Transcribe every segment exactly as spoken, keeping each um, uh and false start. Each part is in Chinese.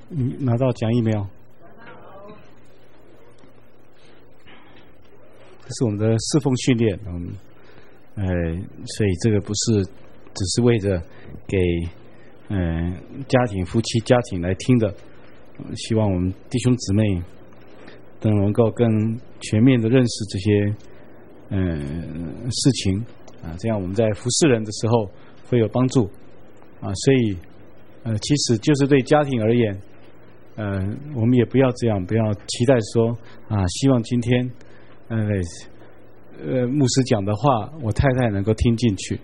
你拿到讲义没有？这是我们的侍奉训练，嗯，呃，所以这个不是只是为着给嗯、呃、家庭、夫妻、家庭来听的，希望我们弟兄姊妹都能够更全面的认识这些嗯、呃、事情啊，这样我们在服侍人的时候会有帮助啊。所以呃，其实就是对家庭而言，呃，我们也不要这样，不要期待说啊，希望今天。呃呃，牧师讲的话，我太太能够听进去。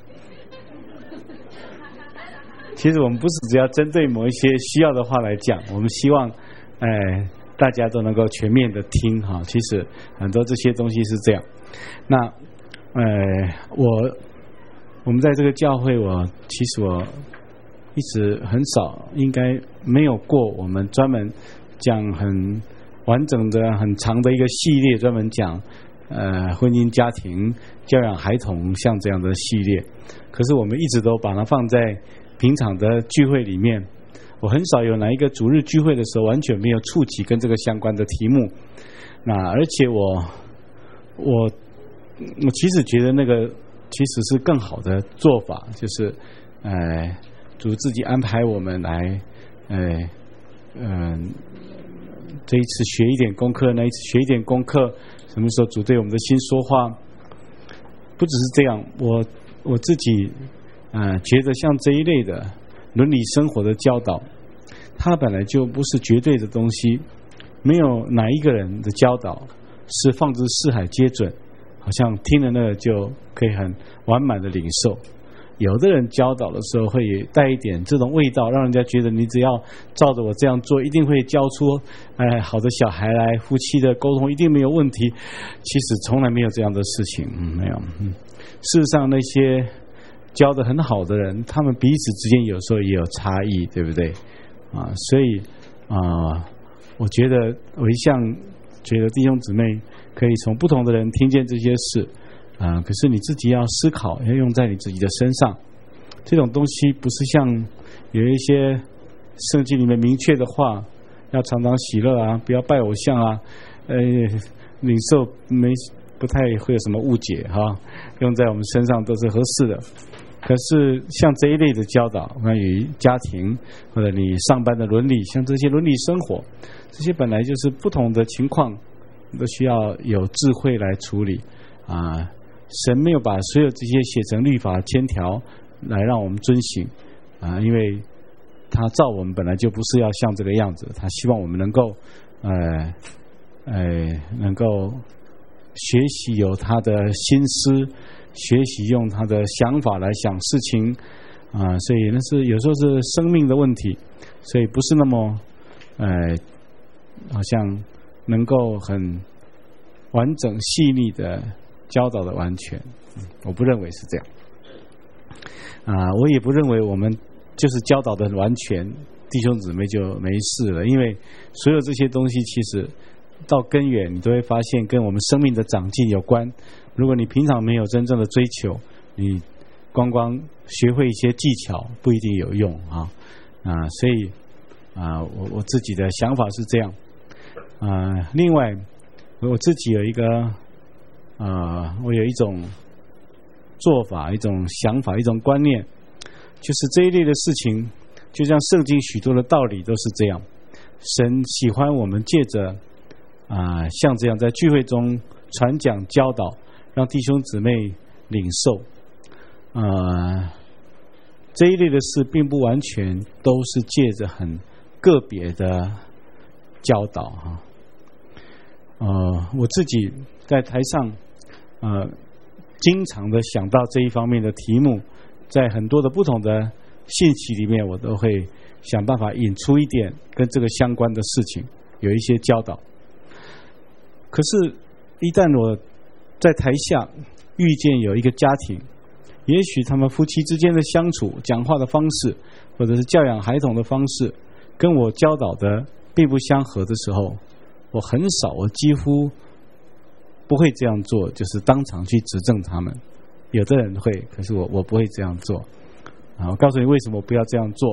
其实我们不是只要针对某一些需要的话来讲，我们希望，哎、呃，大家都能够全面的听哈。其实很多这些东西是这样。那，呃，我我们在这个教会，我其实我一直很少，应该没有过我们专门讲很。完整的很长的一个系列，专门讲呃婚姻家庭教养孩童像这样的系列。可是我们一直都把它放在平常的聚会里面，我很少有哪一个主日聚会的时候完全没有触及跟这个相关的题目。那而且我我我其实觉得那个其实是更好的做法，就是呃主自己安排我们来呃嗯。呃这一次学一点功课，那一次学一点功课，什么时候主对我们的心说话？不只是这样，我我自己呃觉得像这一类的伦理生活的教导，它本来就不是绝对的东西，没有哪一个人的教导是放之四海皆准，好像听了那个就可以很完满的领受。有的人教导的时候会带一点这种味道，让人家觉得你只要照着我这样做，一定会教出哎好的小孩来，夫妻的沟通一定没有问题。其实从来没有这样的事情，嗯，没有。嗯，事实上那些教得很好的人，他们彼此之间有时候也有差异，对不对？啊，所以啊、呃，我觉得我一向觉得弟兄姊妹可以从不同的人听见这些事。啊、呃，可是你自己要思考，要用在你自己的身上。这种东西不是像有一些圣经里面明确的话，要常常喜乐啊，不要拜偶像啊，呃，领受没不太会有什么误解哈、啊，用在我们身上都是合适的。可是像这一类的教导，关于家庭或者你上班的伦理，像这些伦理生活，这些本来就是不同的情况，都需要有智慧来处理啊。神没有把所有这些写成律法千条来让我们遵行啊，因为他造我们本来就不是要像这个样子，他希望我们能够呃呃能够学习有他的心思，学习用他的想法来想事情啊，所以那是有时候是生命的问题，所以不是那么呃好像能够很完整细腻的教导的完全，我不认为是这样啊，我也不认为我们就是教导的完全，弟兄姊妹就没事了。因为所有这些东西其实到根源，你都会发现跟我们生命的长进有关。如果你平常没有真正的追求，你光光学会一些技巧不一定有用啊啊，所以啊，我我自己的想法是这样啊。另外，我自己有一个。呃，我有一种做法，一种想法，一种观念，就是这一类的事情，就像圣经许多的道理都是这样。神喜欢我们借着啊、呃，像这样在聚会中传讲教导，让弟兄姊妹领受。呃，这一类的事并不完全都是借着很个别的教导哈。呃，我自己在台上。呃，经常的想到这一方面的题目，在很多的不同的信息里面，我都会想办法引出一点跟这个相关的事情，有一些教导。可是，一旦我在台下遇见有一个家庭，也许他们夫妻之间的相处、讲话的方式，或者是教养孩童的方式，跟我教导的并不相合的时候，我很少，我几乎。不会这样做，就是当场去指正他们。有的人会，可是我我不会这样做啊！我告诉你为什么不要这样做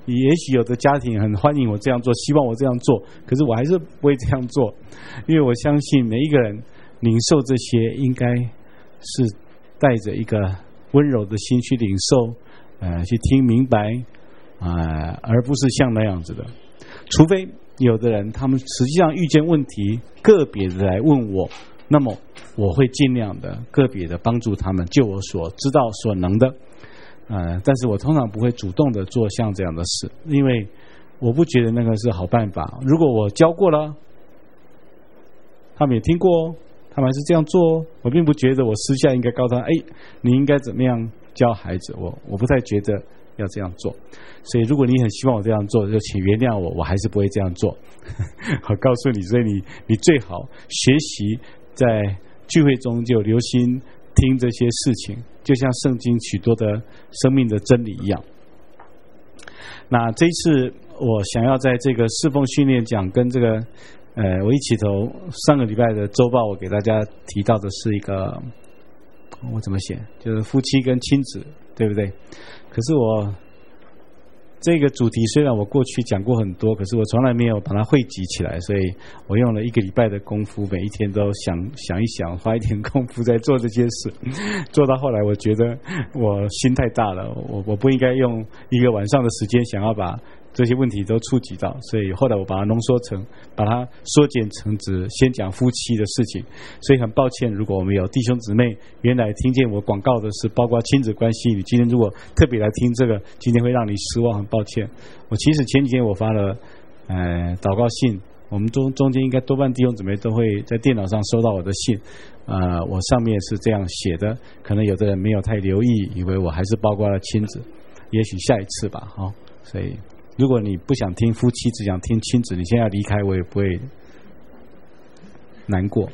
也许有的家庭很欢迎我这样做，希望我这样做，可是我还是不会这样做，因为我相信每一个人领受这些，应该是带着一个温柔的心去领受，呃，去听明白，啊、呃，而不是像那样子的。除非有的人他们实际上遇见问题，个别的来问我，那么我会尽量的个别的帮助他们，就我所知道所能的，呃，但是我通常不会主动的做像这样的事，因为我不觉得那个是好办法。如果我教过了，他们也听过，他们还是这样做，我并不觉得我私下应该告诉他，哎，你应该怎么样教孩子，我我不太觉得要这样做。所以如果你很希望我这样做，就请原谅我，我还是不会这样做。我告诉你，所以你你最好学习在聚会中就留心听这些事情，就像圣经许多的生命的真理一样。那这一次我想要在这个侍奉训练讲跟这个呃我一起头上个礼拜的周报，我给大家提到的是一个，我怎么写，就是夫妻跟亲子，对不对？可是我这个主题虽然我过去讲过很多，可是我从来没有把它汇集起来，所以我用了一个礼拜的功夫，每一天都想想一想，花一点功夫在做这些事。做到后来我觉得我心太大了，我我不应该用一个晚上的时间想要把这些问题都触及到，所以后来我把它浓缩成，把它缩减成只先讲夫妻的事情。所以很抱歉，如果我们有弟兄姊妹原来听见我广告的是包括亲子关系，你今天如果特别来听这个，今天会让你失望，很抱歉。我其实前几天我发了呃祷告信，我们中中间应该多半弟兄姊妹都会在电脑上收到我的信，呃，我上面是这样写的，可能有的人没有太留意，以为我还是包括了亲子，也许下一次吧，好、哦，所以如果你不想听夫妻，只想听亲子，你现在离开我也不会难过。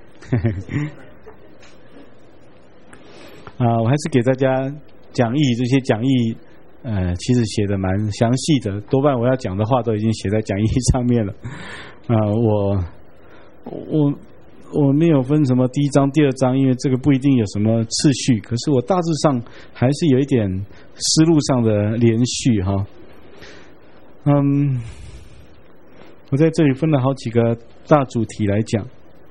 啊，我还是给大家讲义，这些讲义呃，其实写的蛮详细的，多半我要讲的话都已经写在讲义上面了。啊、呃，我我我没有分什么第一章、第二章，因为这个不一定有什么次序，可是我大致上还是有一点思路上的连续哈。嗯，我在这里分了好几个大主题来讲。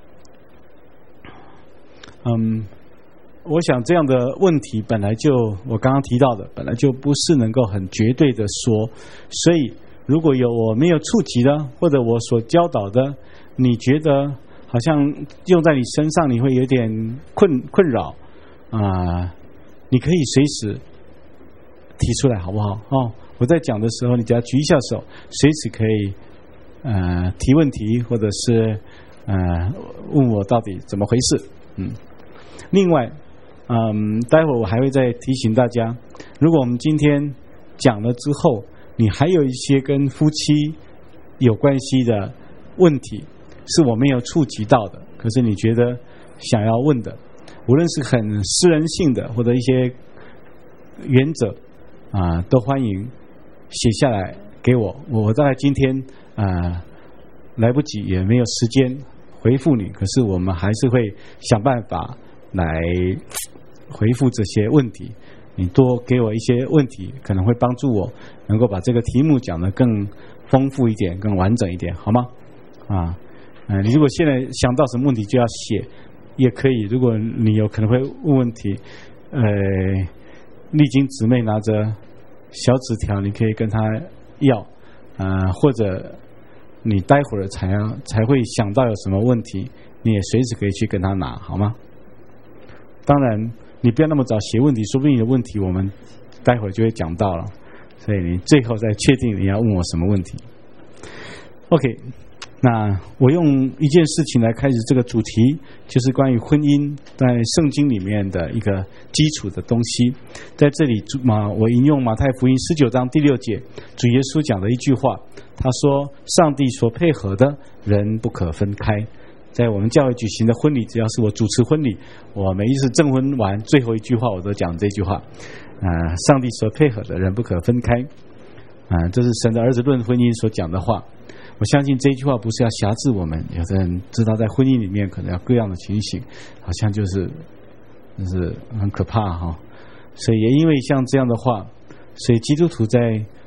嗯，我想这样的问题本来就我刚刚提到的，本来就不是能够很绝对的说，所以如果有我没有触及的，或者我所教导的，你觉得好像用在你身上你会有点困困扰啊、呃，你可以随时提出来，好不好？哦。我在讲的时候，你只要举一下手，随时可以呃提问题，或者是呃问我到底怎么回事。嗯，另外，嗯，待会儿我还会再提醒大家，如果我们今天讲了之后，你还有一些跟夫妻有关系的问题，是我没有触及到的，可是你觉得想要问的，无论是很私人性的，或者一些原则啊、呃，都欢迎写下来给我，我大概今天呃来不及，也没有时间回复你，可是我们还是会想办法来回复这些问题。你多给我一些问题，可能会帮助我能够把这个题目讲得更丰富一点，更完整一点，好吗？啊，呃，你如果现在想到什么问题就要写，也可以。如果你有可能会问问题，呃，丽晶姊妹拿着小纸条，你可以跟他要，呃，或者你待会儿才才会想到有什么问题，你也随时可以去跟他拿，好吗？当然，你不要那么早写问题，说不定你的问题我们待会儿就会讲到了，所以你最后再确定你要问我什么问题。OK， 那我用一件事情来开始这个主题，就是关于婚姻在圣经里面的一个基础的东西。在这里马我引用马太福音十九章第六节，主耶稣讲的一句话，他说上帝所配合的人不可分开。在我们教会举行的婚礼，只要是我主持婚礼，我每一次证婚完最后一句话我都讲这句话，呃，上帝所配合的人不可分开，啊、呃，这是神的儿子论婚姻所讲的话。我相信这一句话不是要辖制我们，有的人知道在婚姻里面可能要各样的情形，好像就是就是很可怕哈。所以也因为像这样的话，所以基督徒在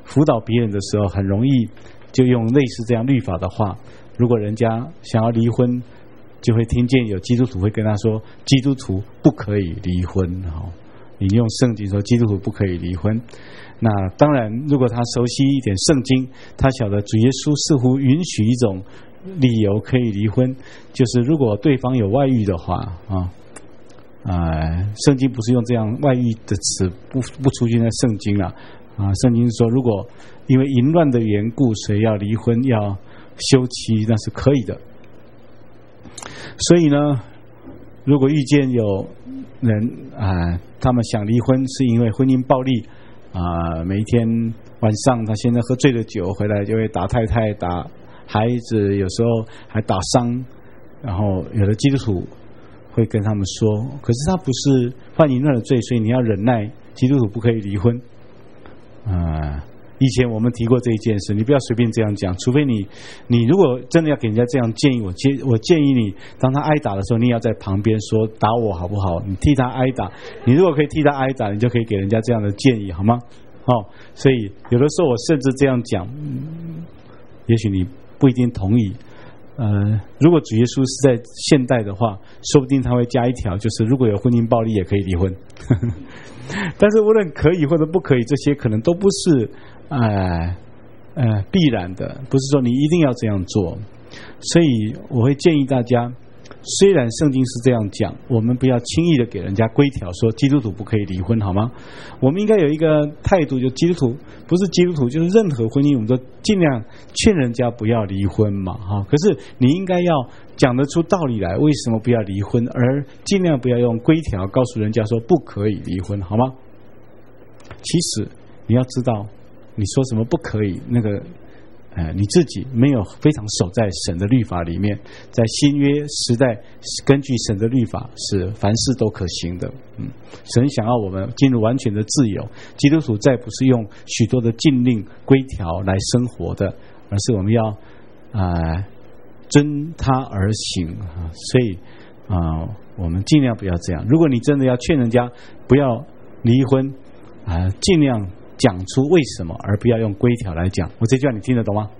辅导别人的时候，很容易就用类似这样律法的话。如果人家想要离婚，就会听见有基督徒会跟他说，基督徒不可以离婚。引用圣经说基督徒不可以离婚。那当然，如果他熟悉一点圣经，他晓得主耶稣似乎允许一种理由可以离婚，就是如果对方有外遇的话啊。呃，圣经不是用这样外遇的词，不不出现在圣经了啊。圣经说，如果因为淫乱的缘故，谁要离婚要休妻，那是可以的。所以呢，如果遇见有人啊、呃，他们想离婚是因为婚姻暴力啊、呃，每一天晚上他现在喝醉了酒回来就会打太太打孩子，有时候还打伤，然后有的基督徒会跟他们说，可是他不是犯淫乱的罪，所以你要忍耐，基督徒不可以离婚啊、呃。以前我们提过这一件事，你不要随便这样讲，除非你你如果真的要给人家这样建议，我建我建议你，当他挨打的时候，你也要在旁边说打我好不好？你替他挨打，你如果可以替他挨打，你就可以给人家这样的建议，好吗？哦，所以有的时候我甚至这样讲，也许你不一定同意。呃，如果主耶稣是在现代的话，说不定他会加一条，就是如果有婚姻暴力也可以离婚。但是无论可以或者不可以，这些可能都不是呃呃必然的，不是说你一定要这样做。所以我会建议大家，虽然圣经是这样讲，我们不要轻易的给人家规条说基督徒不可以离婚，好吗？我们应该有一个态度，就基督徒不是基督徒，就是任何婚姻我们都尽量劝人家不要离婚嘛，哈。可是你应该要讲得出道理来，为什么不要离婚，而尽量不要用规条告诉人家说不可以离婚，好吗？其实你要知道，你说什么不可以，那个呃，你自己没有非常守在神的律法里面，在新约时代，根据神的律法是凡事都可行的。嗯，神想要我们进入完全的自由，基督徒再不是用许多的禁令规条来生活的，而是我们要啊、呃、遵他而行啊。所以啊、呃，我们尽量不要这样。如果你真的要劝人家不要离婚啊、呃，尽量讲出为什么，而不要用规条来讲。我这句话你听得懂吗？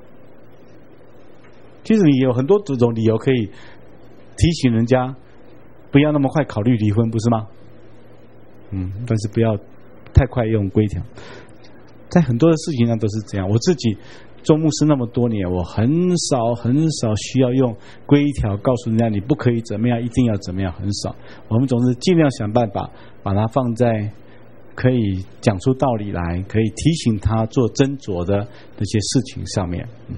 其实你有很多种理由可以提醒人家不要那么快考虑离婚，不是吗？嗯，但是不要太快用规条。在很多的事情上都是这样。我自己做牧师那么多年，我很少很少需要用规条告诉人家你不可以怎么样，一定要怎么样，很少。我们总是尽量想办法把它放在可以讲出道理来，可以提醒他做斟酌的那些事情上面。嗯、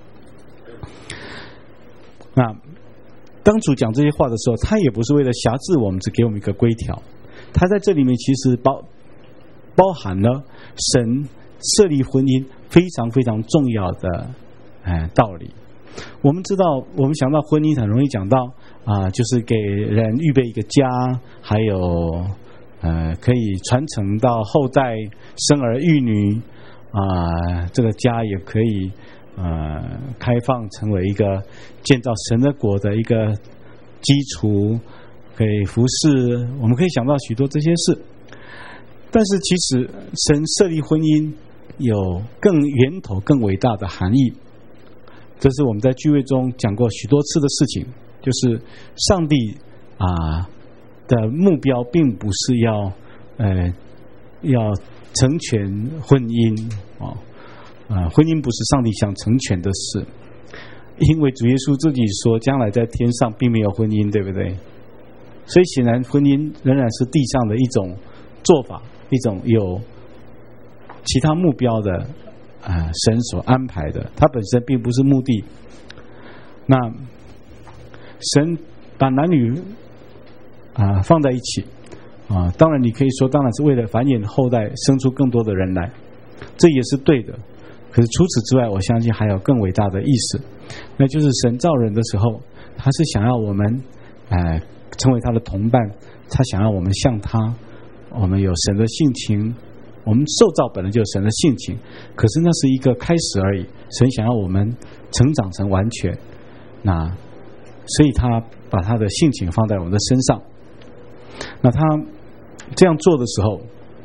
那当主讲这些话的时候，他也不是为了辖制我们，只给我们一个规条。他在这里面其实包包含了神设立婚姻非常非常重要的哎道理。我们知道，我们想到婚姻很容易讲到啊、呃，就是给人预备一个家，还有呃，可以传承到后代，生儿育女啊、呃，这个家也可以呃开放成为一个建造神的国的一个基础，可以服侍。我们可以想到许多这些事，但是其实神设立婚姻有更源头、更伟大的含义。这是我们在聚会中讲过许多次的事情，就是上帝啊。呃的目标并不是要呃要成全婚姻啊、呃、婚姻不是上帝想成全的事，因为主耶稣自己说将来在天上并没有婚姻，对不对？所以显然婚姻仍然是地上的一种做法，一种有其他目标的呃神所安排的，它本身并不是目的。那神把男女啊、呃，放在一起啊、呃，当然你可以说，当然是为了繁衍后代，生出更多的人来，这也是对的。可是除此之外，我相信还有更伟大的意思，那就是神造人的时候，他是想要我们，呃，成为他的同伴，他想要我们像他，我们有神的性情，我们受造本来就有神的性情，可是那是一个开始而已。神想要我们成长成完全，那所以他把他的性情放在我们的身上。那他这样做的时候，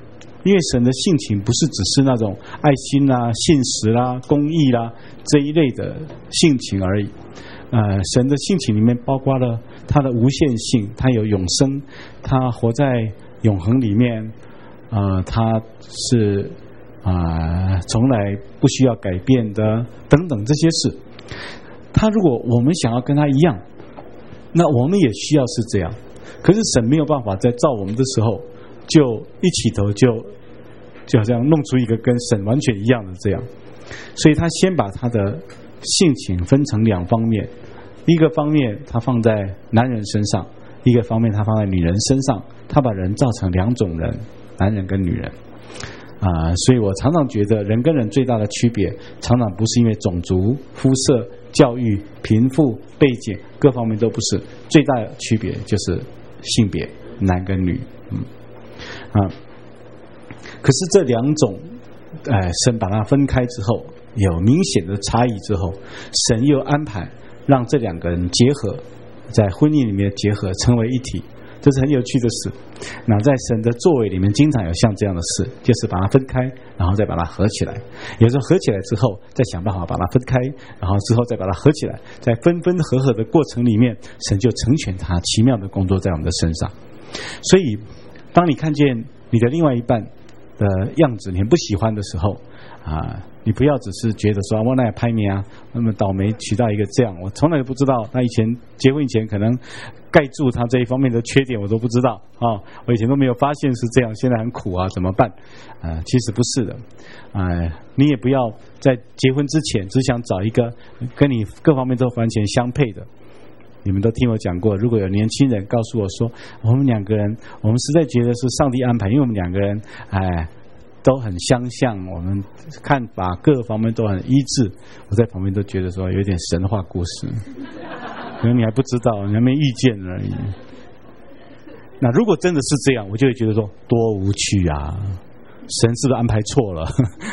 因为神的性情不是只是那种爱心啦、信实啦、公义啦这一类的性情而已。呃，神的性情里面包括了他的无限性，他有永生，他活在永恒里面，呃，他是啊、呃、从来不需要改变的等等这些事。他如果我们想要跟他一样，那我们也需要是这样。可是神没有办法在造我们的时候就一起头就就好像弄出一个跟神完全一样的这样，所以他先把他的性情分成两方面，一个方面他放在男人身上，一个方面他放在女人身上，他把人造成两种人，男人跟女人啊、呃，所以我常常觉得人跟人最大的区别常常不是因为种族、肤色、教育、贫富、背景各方面都不是，最大的区别就是性别，男跟女。嗯啊，可是这两种呃，神把它分开之后有明显的差异之后，神又安排让这两个人结合，在婚姻里面结合成为一体，这是很有趣的事。那在神的作为里面经常有像这样的事，就是把它分开然后再把它合起来，有时候合起来之后再想办法把它分开，然后之后再把它合起来，在分分合合的过程里面，神就成全他奇妙的工作在我们的身上。所以当你看见你的另外一半的样子你很不喜欢的时候啊，你不要只是觉得说我那也拍你啊，那么倒霉娶到一个这样，我从来不知道他以前结婚以前可能盖住他这一方面的缺点我都不知道啊，我以前都没有发现是这样，现在很苦啊，怎么办啊？其实不是的啊，你也不要在结婚之前只想找一个跟你各方面都完全相配的。你们都听我讲过，如果有年轻人告诉我说我们两个人我们实在觉得是上帝安排，因为我们两个人哎都很相像，我们看法各方面都很一致，我在旁边都觉得说有点神话故事，可能你还不知道，你还没遇见而已。那如果真的是这样，我就会觉得说多无趣啊，神是不是安排错了？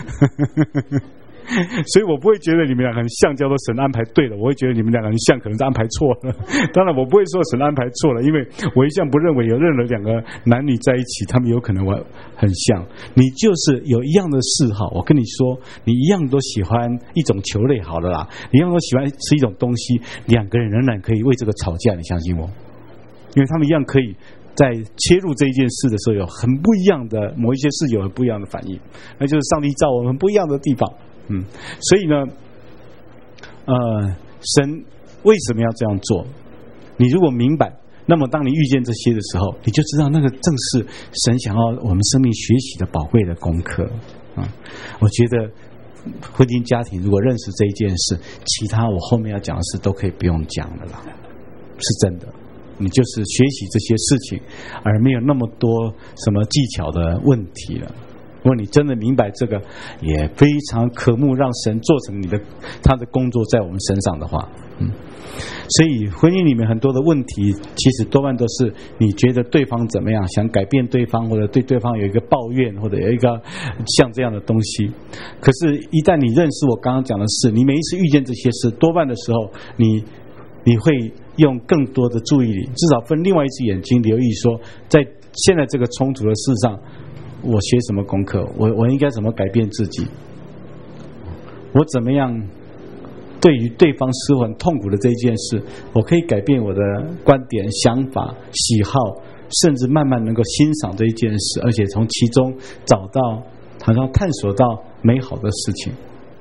所以我不会觉得你们两个很像叫做神安排对了，我会觉得你们两个很像可能是安排错了。当然我不会说神安排错了，因为我一向不认为有任何两个男女在一起他们有可能很像。你就是有一样的嗜好，我跟你说你一样都喜欢一种球类好了啦，你一样都喜欢吃一种东西，两个人仍然可以为这个吵架，你相信我，因为他们一样可以在切入这一件事的时候有很不一样的某一些事有很不一样的反应，那就是上帝造我们不一样的地方。嗯，所以呢，呃，神为什么要这样做？你如果明白，那么当你遇见这些的时候，你就知道那个正是神想要我们生命学习的宝贵的功课啊、嗯！我觉得婚姻家庭如果认识这一件事，其他我后面要讲的事都可以不用讲了啦，是真的。你就是学习这些事情，而没有那么多什么技巧的问题了。如果你真的明白这个，也非常渴慕让神做成你的他的工作在我们身上的话，嗯，所以婚姻里面很多的问题，其实多半都是你觉得对方怎么样，想改变对方，或者对对方有一个抱怨，或者有一个像这样的东西。可是，一旦你认识我刚刚讲的事，你每一次遇见这些事，多半的时候，你你会用更多的注意力，至少分另外一只眼睛留意说，在现在这个冲突的事上。我学什么功课？我我应该怎么改变自己？我怎么样对于对方使我很痛苦的这一件事，我可以改变我的观点、想法、喜好，甚至慢慢能够欣赏这一件事，而且从其中找到，好像探索到美好的事情。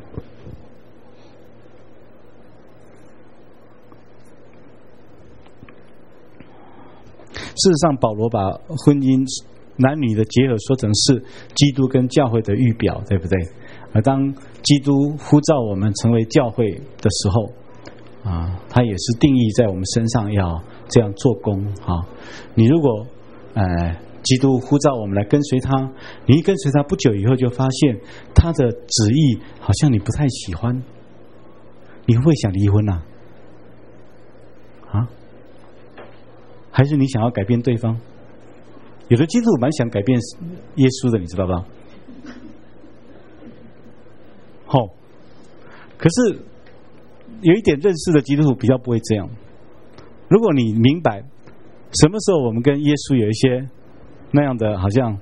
事实上，保罗把婚姻男女的结合说成是基督跟教会的预表，对不对？而当基督呼召我们成为教会的时候啊，他也是定义在我们身上要这样做工啊。你如果呃基督呼召我们来跟随他，你一跟随他不久以后就发现他的旨意好像你不太喜欢，你会不会想离婚啊？啊？还是你想要改变对方？有的基督徒蛮想改变耶稣的，你知道吧？好、哦，可是有一点认识的基督徒比较不会这样。如果你明白什么时候我们跟耶稣有一些那样的好像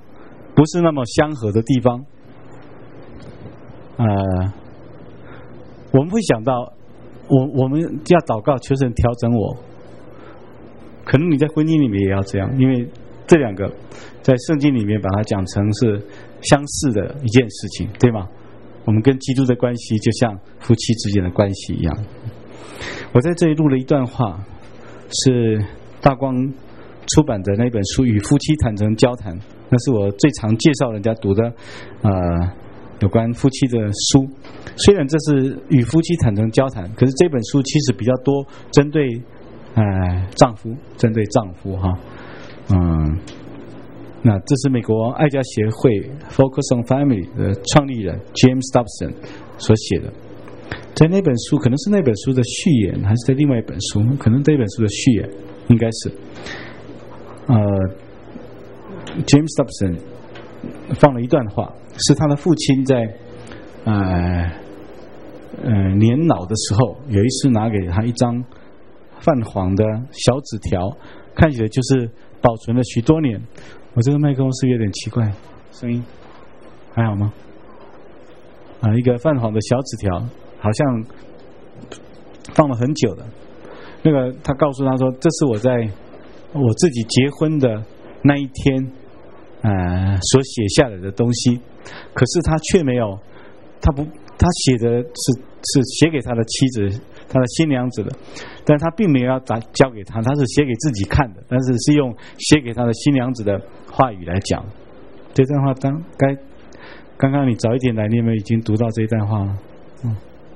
不是那么相合的地方，呃，我们会想到，我我们要祷告求神调整我。可能你在婚姻里面也要这样，因为这两个在圣经里面把它讲成是相似的一件事情，对吗？我们跟基督的关系就像夫妻之间的关系一样。我在这里录了一段话，是大光出版的那本书《与夫妻坦诚交谈》，那是我最常介绍人家读的呃有关夫妻的书。虽然这是与夫妻坦诚交谈，可是这本书其实比较多针对呃丈夫，针对丈夫哈，嗯，那这是美国爱家协会 Focus on Family 的创立人 James Dobson 所写的。在那本书，可能是那本书的序言，还是在另外一本书，可能这本书的序言应该是呃 James Dobson 放了一段话，是他的父亲在呃呃年老的时候，有一次拿给他一张泛黄的小纸条，看起来就是保存了许多年。我这个麦克风是有点奇怪，声音还好吗？啊，一个泛黄的小纸条，好像放了很久的。那个他告诉他说，这是我在我自己结婚的那一天呃所写下来的东西，可是他却没有，他不他写的是是写给他的妻子，他的新娘子的，但他并没有要交给他，他是写给自己看的，但是是用写给他的新娘子的话语来讲。这段话当该刚刚你早一点来，你有没有已经读到这一段话了？嗯，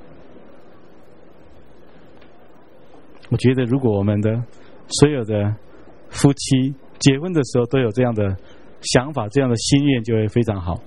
我觉得如果我们的所有的夫妻结婚的时候都有这样的想法，这样的心愿，就会非常好。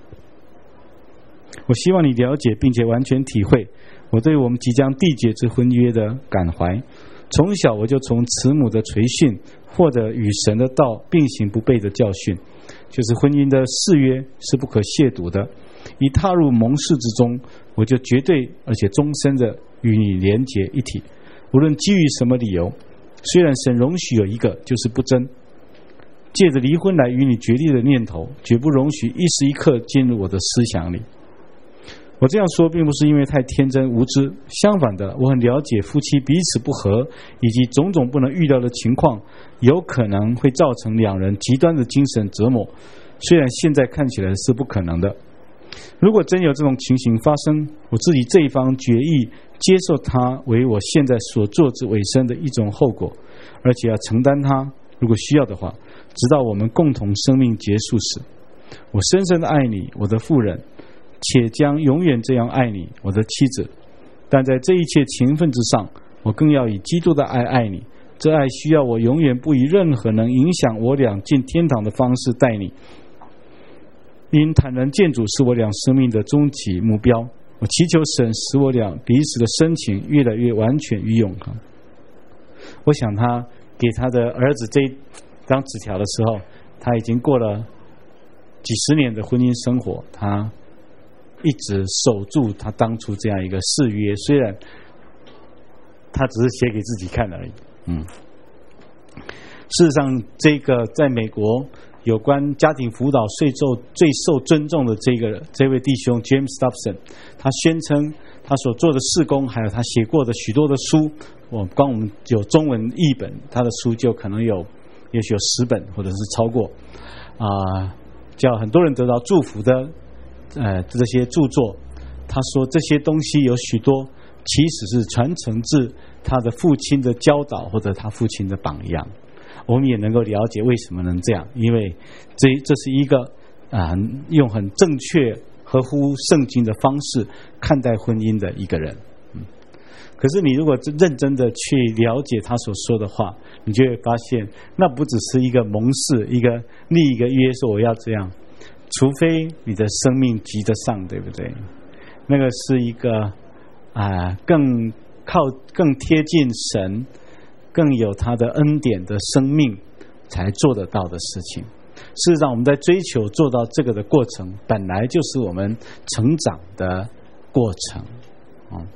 我希望你了解并且完全体会我对我们即将缔结之婚约的感怀。从小我就从慈母的垂训获得与神的道并行不悖的教训，就是婚姻的誓约是不可亵渎的。一踏入盟誓之中，我就绝对而且终身的与你连结一体，无论基于什么理由。虽然神容许有一个，就是不争，借着离婚来与你决裂的念头，绝不容许一时一刻进入我的思想里。我这样说并不是因为太天真无知，相反的，我很了解夫妻彼此不和以及种种不能预料的情况，有可能会造成两人极端的精神折磨，虽然现在看起来是不可能的。如果真有这种情形发生，我自己这一方决意接受它为我现在所做之委身的一种后果，而且要承担它，如果需要的话，直到我们共同生命结束时。我深深的爱你，我的妇人，且将永远这样爱你，我的妻子。但在这一切情分之上，我更要以基督的爱爱你。这爱需要我永远不以任何能影响我俩进天堂的方式待你。因坦然见主是我俩生命的终极目标，我祈求神使我俩彼此的深情越来越完全与永恒。我想他给他的儿子这张纸条的时候，他已经过了几十年的婚姻生活，他一直守住他当初这样一个誓约，虽然他只是写给自己看而已。嗯，事实上，这个在美国有关家庭辅导最受最受尊重的这个这位弟兄 James Dobson， 他宣称他所做的事工，还有他写过的许多的书，我光我们有中文译本，他的书就可能有也许有十本或者是超过啊、呃，叫很多人得到祝福的呃这些著作。他说这些东西有许多其实是传承自他的父亲的教导或者他父亲的榜样。我们也能够了解为什么能这样，因为这这是一个啊、呃、用很正确合乎圣经的方式看待婚姻的一个人。嗯，可是你如果认真的去了解他所说的话，你就会发现那不只是一个盟誓，一个立一个约说我要这样，除非你的生命及得上，对不对？那个是一个啊、呃、更靠更贴近神，更有他的恩典的生命才做得到的事情。事实上，我们在追求做到这个的过程，本来就是我们成长的过程。嗯，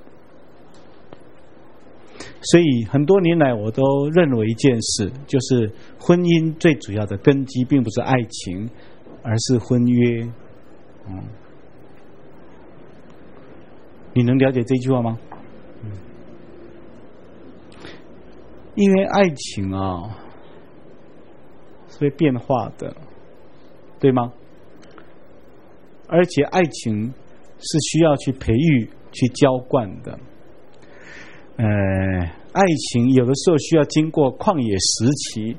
所以很多年来，我都认为一件事，就是婚姻最主要的根基，并不是爱情， 而是婚约。嗯，你能了解这句话吗？嗯，因为爱情啊是会变化的，对吗？而且爱情是需要去培育、去浇灌的。呃，爱情有的时候需要经过旷野时期，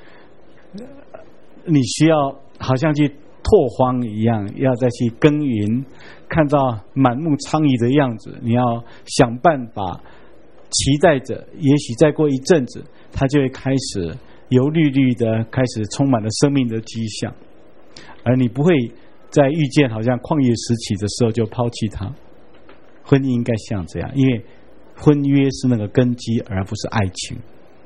你需要好像去拓荒一样，要再去耕耘，看到满目疮痍的样子，你要想办法期待着，也许再过一阵子，它就会开始油绿绿的，开始充满了生命的迹象，而你不会在遇见好像旷野时期的时候就抛弃它。婚姻应该像这样，因为婚约是那个根基，而不是爱情。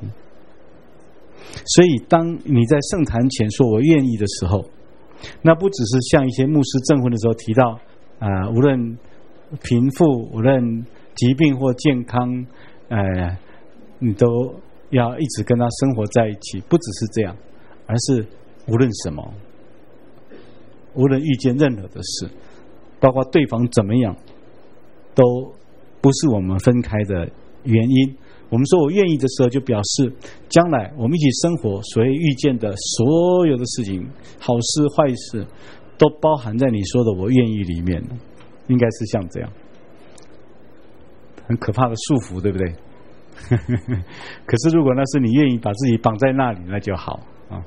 所以当你在圣坛前说我愿意的时候，那不只是像一些牧师证婚的时候提到啊、呃，无论贫富，无论疾病或健康，呃，你都要一直跟他生活在一起，不只是这样，而是无论什么，无论遇见任何的事，包括对方怎么样，都不是我们分开的原因。我们说我愿意的时候，就表示将来我们一起生活所会遇见的所有的事情，好事坏事，都包含在你说的我愿意里面，应该是像这样。很可怕的束缚，对不对？可是如果那是你愿意把自己绑在那里，那就好啊。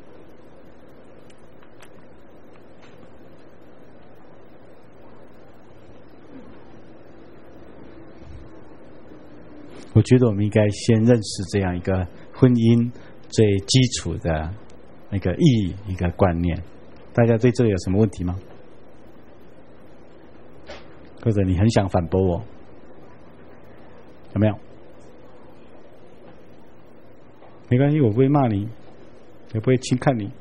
我觉得我们应该先认识这样一个婚姻最基础的那个意义，一个观念。大家对这个有什么问题吗？或者你很想反驳我？有没有？没关系，我不会骂你，也不会轻看你。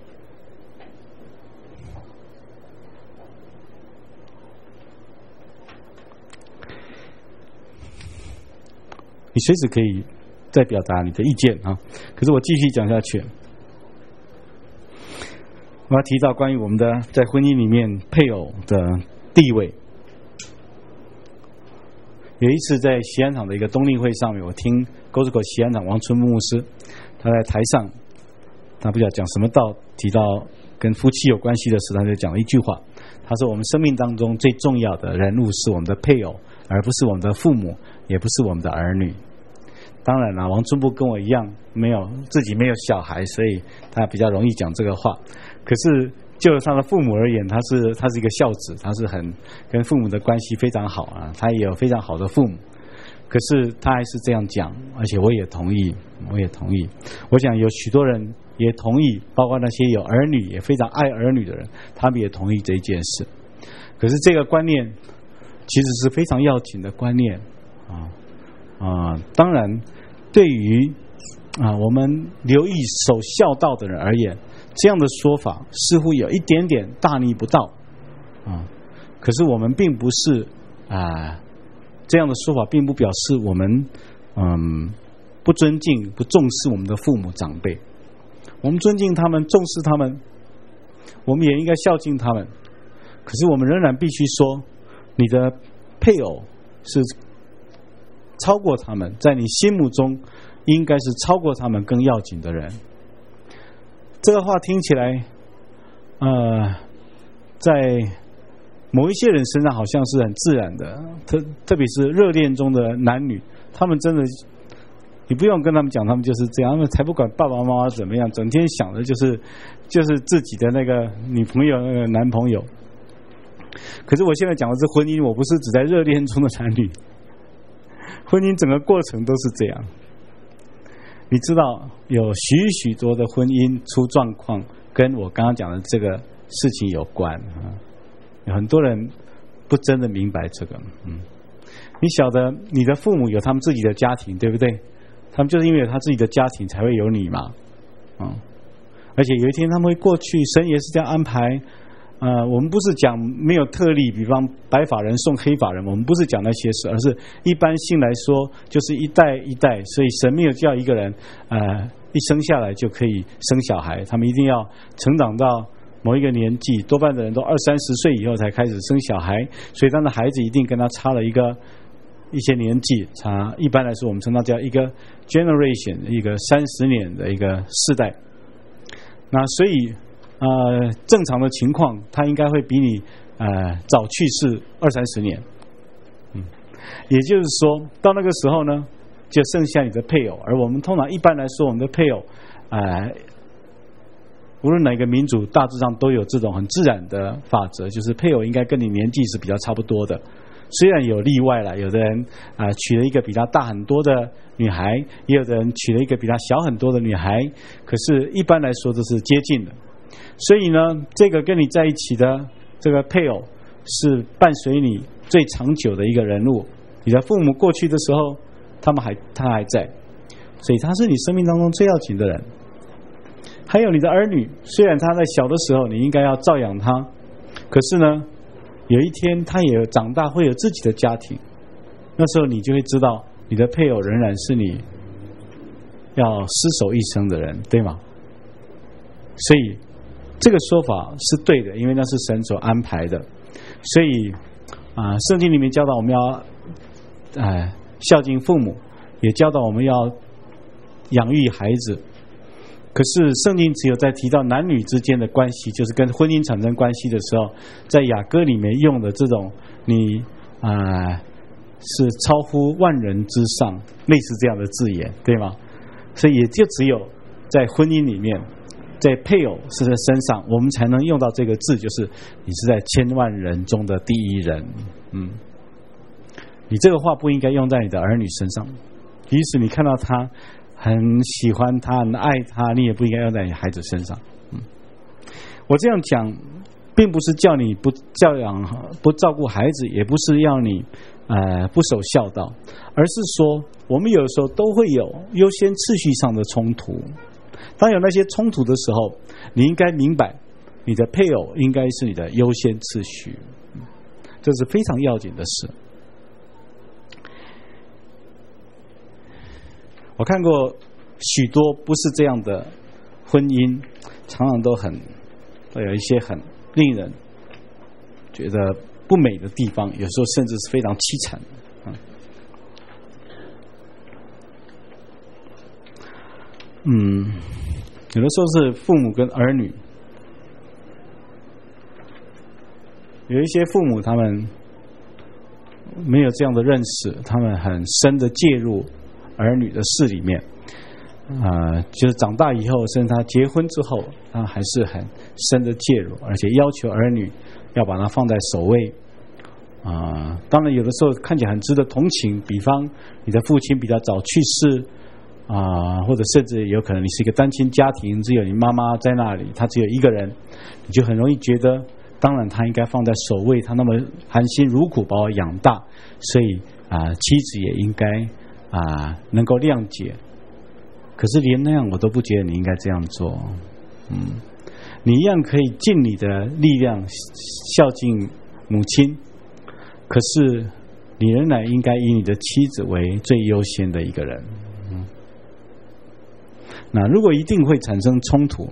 你随时可以再表达你的意见啊！可是我继续讲下去，我要提到关于我们的在婚姻里面配偶的地位。有一次在西安场的一个冬令会上面，我听沟子口西安场王春木牧师，他在台上，他不知道讲什么道，提到跟夫妻有关系的事，他就讲了一句话，他说我们生命当中最重要的人物是我们的配偶，而不是我们的父母，也不是我们的儿女。当然了，王春布跟我一样，没有自己没有小孩，所以他比较容易讲这个话。可是就他的父母而言，他是他是一个孝子，他是很跟父母的关系非常好啊，他也有非常好的父母。可是他还是这样讲，而且我也同意，我也同意。我想有许多人也同意，包括那些有儿女也非常爱儿女的人，他们也同意这一件事。可是这个观念其实是非常要紧的观念啊啊！当然，对于啊我们留意守孝道的人而言，这样的说法似乎有一点点大逆不道啊。可是我们并不是啊。这样的说法并不表示我们嗯不尊敬、不重视我们的父母长辈。我们尊敬他们，重视他们，我们也应该孝敬他们。可是我们仍然必须说，你的配偶是超过他们，在你心目中应该是超过他们更要紧的人。这个话听起来，呃，在某一些人身上好像是很自然的，特特别是热恋中的男女，他们真的，你不用跟他们讲，他们就是这样，他们才不管爸爸妈妈怎么样，整天想的就是就是自己的那个女朋友、那个男朋友。可是我现在讲的是婚姻，我不是指在热恋中的男女，婚姻整个过程都是这样。你知道，有许许多的婚姻出状况，跟我刚刚讲的这个事情有关啊。有很多人不真的明白这个，嗯，你晓得你的父母有他们自己的家庭，对不对？他们就是因为有他自己的家庭才会有你嘛，嗯，而且有一天他们会过去，神也是这样安排。呃，我们不是讲没有特例，比方白发人送黑发人，我们不是讲那些事，而是一般性来说，就是一代一代，所以神没有叫一个人呃一生下来就可以生小孩，他们一定要成长到某一个年纪，多半的人都二三十岁以后才开始生小孩，所以他的孩子一定跟他差了一个一些年纪，差一般来说我们称它叫一个 generation， 一个三十年的一个世代。那所以呃正常的情况，他应该会比你呃早去世二三十年。嗯，也就是说到那个时候呢，就剩下你的配偶，而我们通常一般来说，我们的配偶，呃，无论哪个民族，大致上都有这种很自然的法则，就是配偶应该跟你年纪是比较差不多的。虽然有例外了，有的人啊、呃、娶了一个比他大很多的女孩，也有的人娶了一个比他小很多的女孩，可是一般来说都是接近的。所以呢，这个跟你在一起的这个配偶是伴随你最长久的一个人物。你的父母过去的时候，他们还他还在，所以他是你生命当中最要紧的人。还有你的儿女，虽然他在小的时候你应该要照养他，可是呢，有一天他也长大，会有自己的家庭，那时候你就会知道，你的配偶仍然是你要厮守一生的人，对吗？所以这个说法是对的，因为那是神所安排的。所以啊、呃，圣经里面教导我们要呃孝敬父母，也教导我们要养育孩子。可是圣经只有在提到男女之间的关系，就是跟婚姻产生关系的时候，在雅歌里面用的这种你啊、呃、是超乎万人之上，类似这样的字眼，对吗？所以也就只有在婚姻里面，在配偶是在身上，我们才能用到这个字，就是你是在千万人中的第一人。嗯，你这个话不应该用在你的儿女身上，即使你看到他很喜欢他，很爱他，你也不应该用在你孩子身上。嗯，我这样讲，并不是叫你不教养、不照顾孩子，也不是要你呃不守孝道，而是说，我们有的时候都会有优先次序上的冲突。当有那些冲突的时候，你应该明白，你的配偶应该是你的优先次序，这是非常要紧的事。我看过许多不是这样的婚姻，常常都很都有一些很令人觉得不美的地方，有时候甚至是非常凄惨的。嗯，有的时候是父母跟儿女，有一些父母他们没有这样的认识，他们很深的介入儿女的事里面，啊、呃，就是长大以后，甚至他结婚之后，他还是很深的介入，而且要求儿女要把它放在首位。啊、呃，当然有的时候看起来很值得同情，比方你的父亲比较早去世，啊、呃，或者甚至有可能你是一个单亲家庭，只有你妈妈在那里，他只有一个人，你就很容易觉得，当然他应该放在首位，他那么含辛茹苦把我养大，所以啊、呃，妻子也应该啊、呃，能够谅解。可是连那样我都不觉得你应该这样做。嗯，你一样可以尽你的力量孝敬母亲，可是你仍然应该以你的妻子为最优先的一个人。嗯，那如果一定会产生冲突，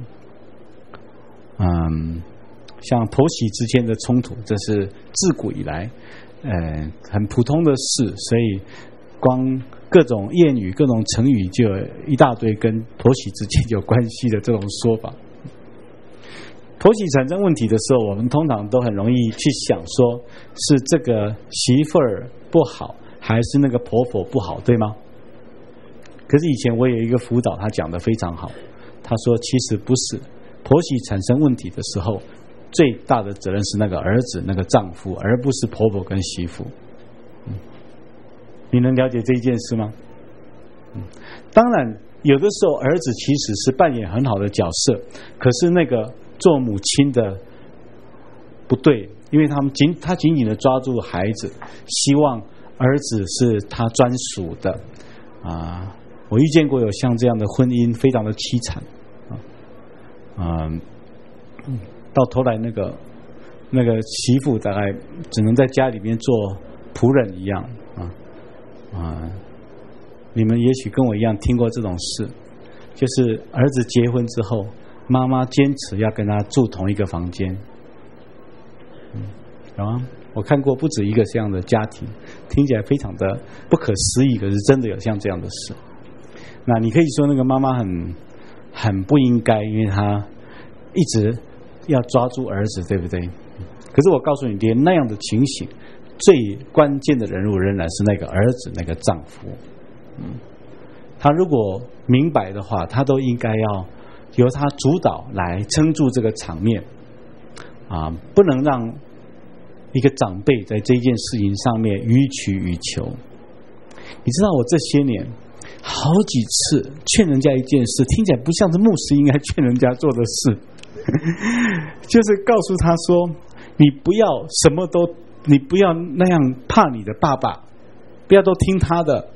嗯，像婆媳之间的冲突，这是自古以来呃很普通的事，所以光各种谚语、各种成语就有一大堆跟婆媳之间有关系的这种说法。婆媳产生问题的时候，我们通常都很容易去想说，是这个媳妇儿不好，还是那个婆婆不好，对吗？可是以前我有一个辅导，他讲得非常好，他说其实不是，婆媳产生问题的时候，最大的责任是那个儿子、那个丈夫，而不是婆婆跟媳妇。嗯，你能了解这一件事吗？嗯，当然有的时候儿子其实是扮演很好的角色，可是那个做母亲的不对，因为他们紧他紧紧的抓住孩子，希望儿子是他专属的啊。我遇见过有像这样的婚姻，非常的凄惨啊。嗯，到头来那个那个媳妇大概只能在家里面做仆人一样啊啊！你们也许跟我一样听过这种事，就是儿子结婚之后妈妈坚持要跟他住同一个房间。嗯，有吗？我看过不止一个这样的家庭，听起来非常的不可思议，可是真的有像这样的事。那你可以说那个妈妈很很不应该，因为她一直要抓住儿子，对不对？可是我告诉你，连那样的情形，最关键的人物仍然是那个儿子，那个丈夫。嗯，他如果明白的话，他都应该要由他主导来撑住这个场面啊，不能让一个长辈在这件事情上面予取予求。你知道我这些年好几次劝人家一件事，听起来不像是牧师应该劝人家做的事，就是告诉他说，你不要什么都，你不要那样怕你的爸爸，不要都听他的。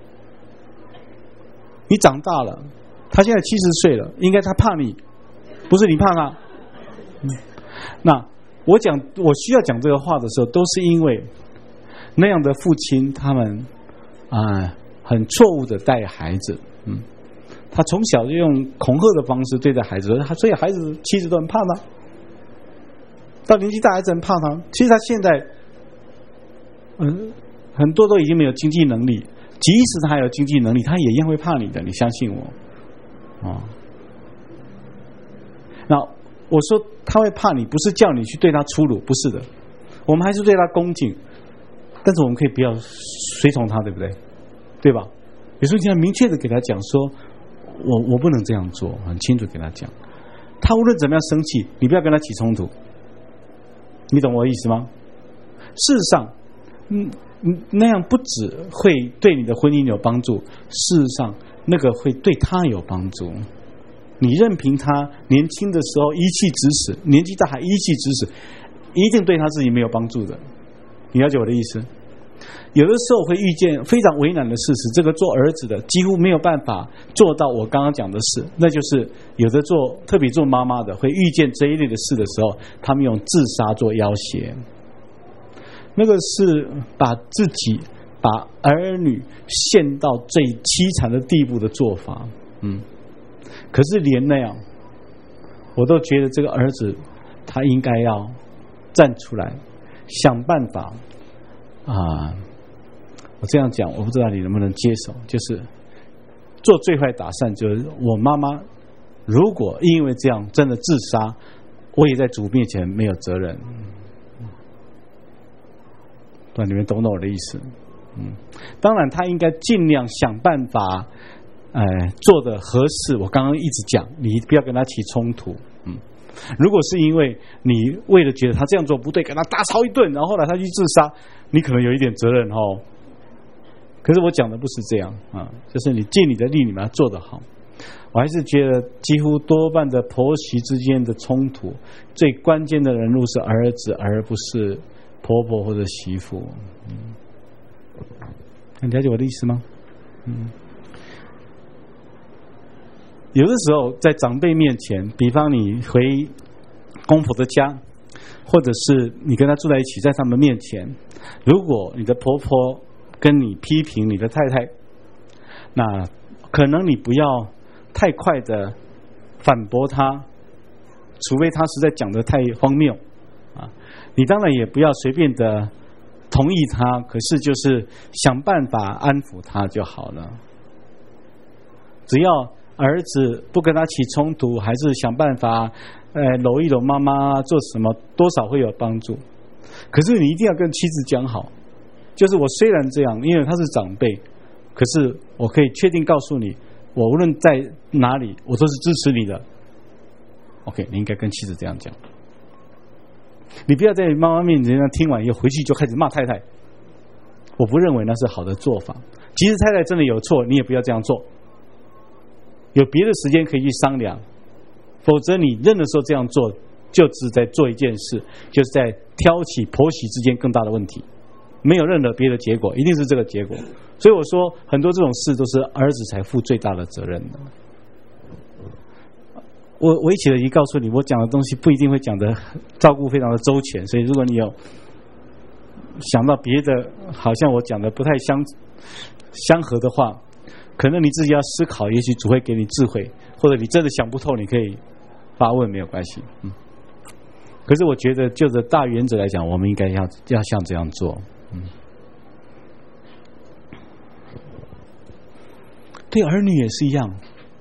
你长大了，他现在七十岁了，应该他怕你，不是你怕他。嗯，那我讲我需要讲这个话的时候，都是因为那样的父亲他们啊、呃、很错误的带孩子。嗯，他从小就用恐吓的方式对待孩子，所以孩子妻子都很怕他，到年纪大孩子很怕他。其实他现在嗯很多都已经没有经济能力，即使他有经济能力，他也一样会怕你的，你相信我啊。那我说他会怕你，不是叫你去对他粗鲁，不是的，我们还是对他恭敬，但是我们可以不要随从他，对不对？对吧？有时候你要明确的给他讲说，我我不能这样做，很清楚给他讲。他无论怎么样生气，你不要跟他起冲突，你懂我的意思吗？事实上，嗯，那样不只会对你的婚姻有帮助，事实上那个会对他有帮助。你任凭他年轻的时候一气指使，年纪大还一气指使，一定对他自己没有帮助的。你了解我的意思？有的时候会遇见非常为难的事实，这个做儿子的几乎没有办法做到我刚刚讲的事，那就是有的做特别做妈妈的会遇见这一类的事的时候，他们用自杀做要挟，那个是把自己把儿女陷到最凄惨的地步的做法。嗯，可是连那样我都觉得这个儿子他应该要站出来想办法啊！我这样讲我不知道你能不能接受，就是做最坏打算，就是我妈妈如果因为这样真的自杀，我也在主面前没有责任。对，你们懂懂我的意思？嗯，当然他应该尽量想办法呃，做的合适。我刚刚一直讲，你不要跟他起冲突。嗯，如果是因为你为了觉得他这样做不对，跟他大吵一顿，然后后来他去自杀，你可能有一点责任哦。可是我讲的不是这样啊，就是你尽你的力，你把它做得好。我还是觉得几乎多半的婆媳之间的冲突，最关键的人物是儿子，而不是婆婆或者媳妇。嗯，你了解我的意思吗？嗯。有的时候在长辈面前，比方你回公婆的家，或者是你跟他住在一起，在他们面前，如果你的婆婆跟你批评你的太太，那可能你不要太快的反驳她，除非她实在讲得太荒谬啊。你当然也不要随便的同意她，可是就是想办法安抚她就好了。只要儿子不跟他起冲突，还是想办法呃搂一搂妈妈，做什么多少会有帮助。可是你一定要跟妻子讲好，就是我虽然这样，因为他是长辈，可是我可以确定告诉你，我无论在哪里我都是支持你的。 OK， 你应该跟妻子这样讲，你不要在妈妈面前听完以后回去就开始骂太太，我不认为那是好的做法。即使太太真的有错，你也不要这样做，有别的时间可以去商量，否则你任何时候这样做就是在做一件事，就是在挑起婆媳之间更大的问题，没有任何别的结果，一定是这个结果。所以我说很多这种事都是儿子才负最大的责任的。我我一起的已经告诉你，我讲的东西不一定会讲的照顾非常的周全，所以如果你有想到别的好像我讲的不太相相合的话，可能你自己要思考，也许主会给你智慧，或者你真的想不透，你可以发问没有关系，嗯。可是我觉得，就着大原则来讲，我们应该要要像这样做，嗯。对儿女也是一样，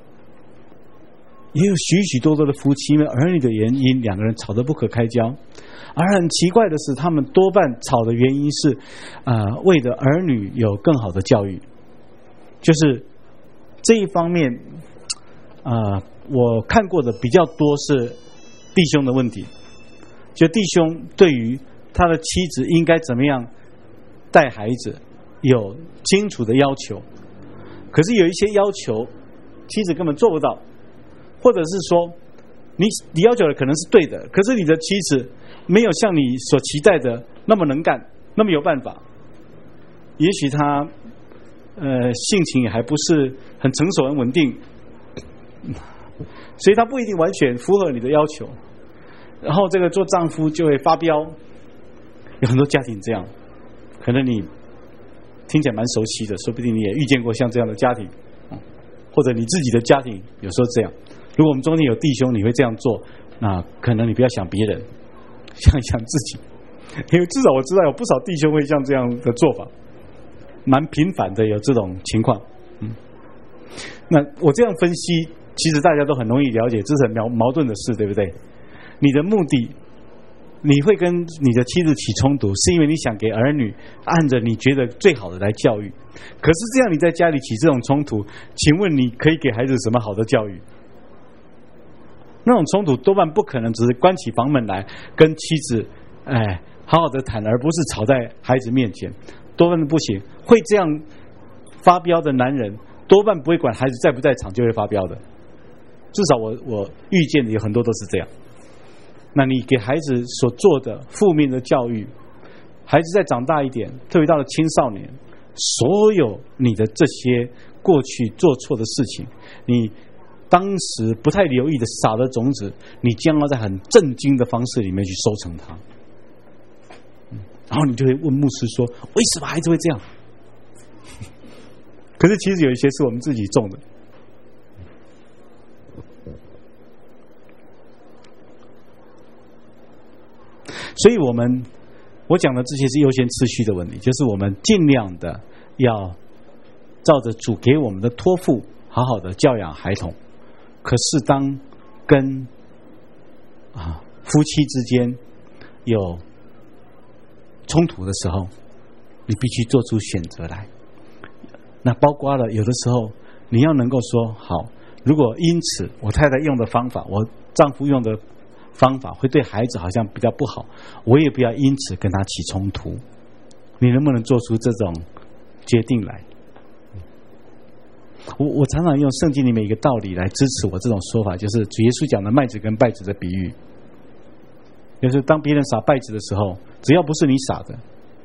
也有许许多多的夫妻因为儿女的原因，两个人吵得不可开交。而很奇怪的是，他们多半吵的原因是，呃，为了儿女有更好的教育，就是这一方面，呃，我看过的比较多是弟兄的问题。就弟兄对于他的妻子应该怎么样带孩子有清楚的要求，可是有一些要求妻子根本做不到，或者是说你你要求的可能是对的，可是你的妻子没有像你所期待的那么能干，那么有办法，也许他呃性情也还不是很成熟很稳定，所以他不一定完全符合你的要求，然后这个做丈夫就会发飙。有很多家庭这样，可能你听起来蛮熟悉的，说不定你也遇见过像这样的家庭，或者你自己的家庭有时候这样。如果我们中间有弟兄你会这样做，那可能你不要想别人，想一想自己，因为至少我知道有不少弟兄会像这样的做法，蛮频繁的有这种情况。嗯，那我这样分析，其实大家都很容易了解，这是很矛矛盾的事，对不对？你的目的，你会跟你的妻子起冲突，是因为你想给儿女按着你觉得最好的来教育，可是这样你在家里起这种冲突，请问你可以给孩子什么好的教育？那种冲突多半不可能只是关起房门来跟妻子哎好好的谈，而不是吵在孩子面前，多半不行。会这样发飙的男人多半不会管孩子在不在场就会发飙的，至少我我遇见的有很多都是这样。那你给孩子所做的负面的教育，孩子再长大一点，特别到了青少年，所有你的这些过去做错的事情，你当时不太留意的撒的种子，你将要在很震惊的方式里面去收成它。然后你就会问牧师说，为什么孩子会这样？可是其实有一些是我们自己种的。所以我们我讲的这些是优先次序的问题，就是我们尽量的要照着主给我们的托付好好的教养孩童，可是当跟啊夫妻之间有冲突的时候，你必须做出选择来。那包括了有的时候你要能够说好，如果因此我太太用的方法，我丈夫用的方法会对孩子好像比较不好，我也不要因此跟他起冲突。你能不能做出这种决定来？我我常常用圣经里面一个道理来支持我这种说法，就是主耶稣讲的麦子跟稗子的比喻。就是当别人撒稗子的时候，只要不是你撒的，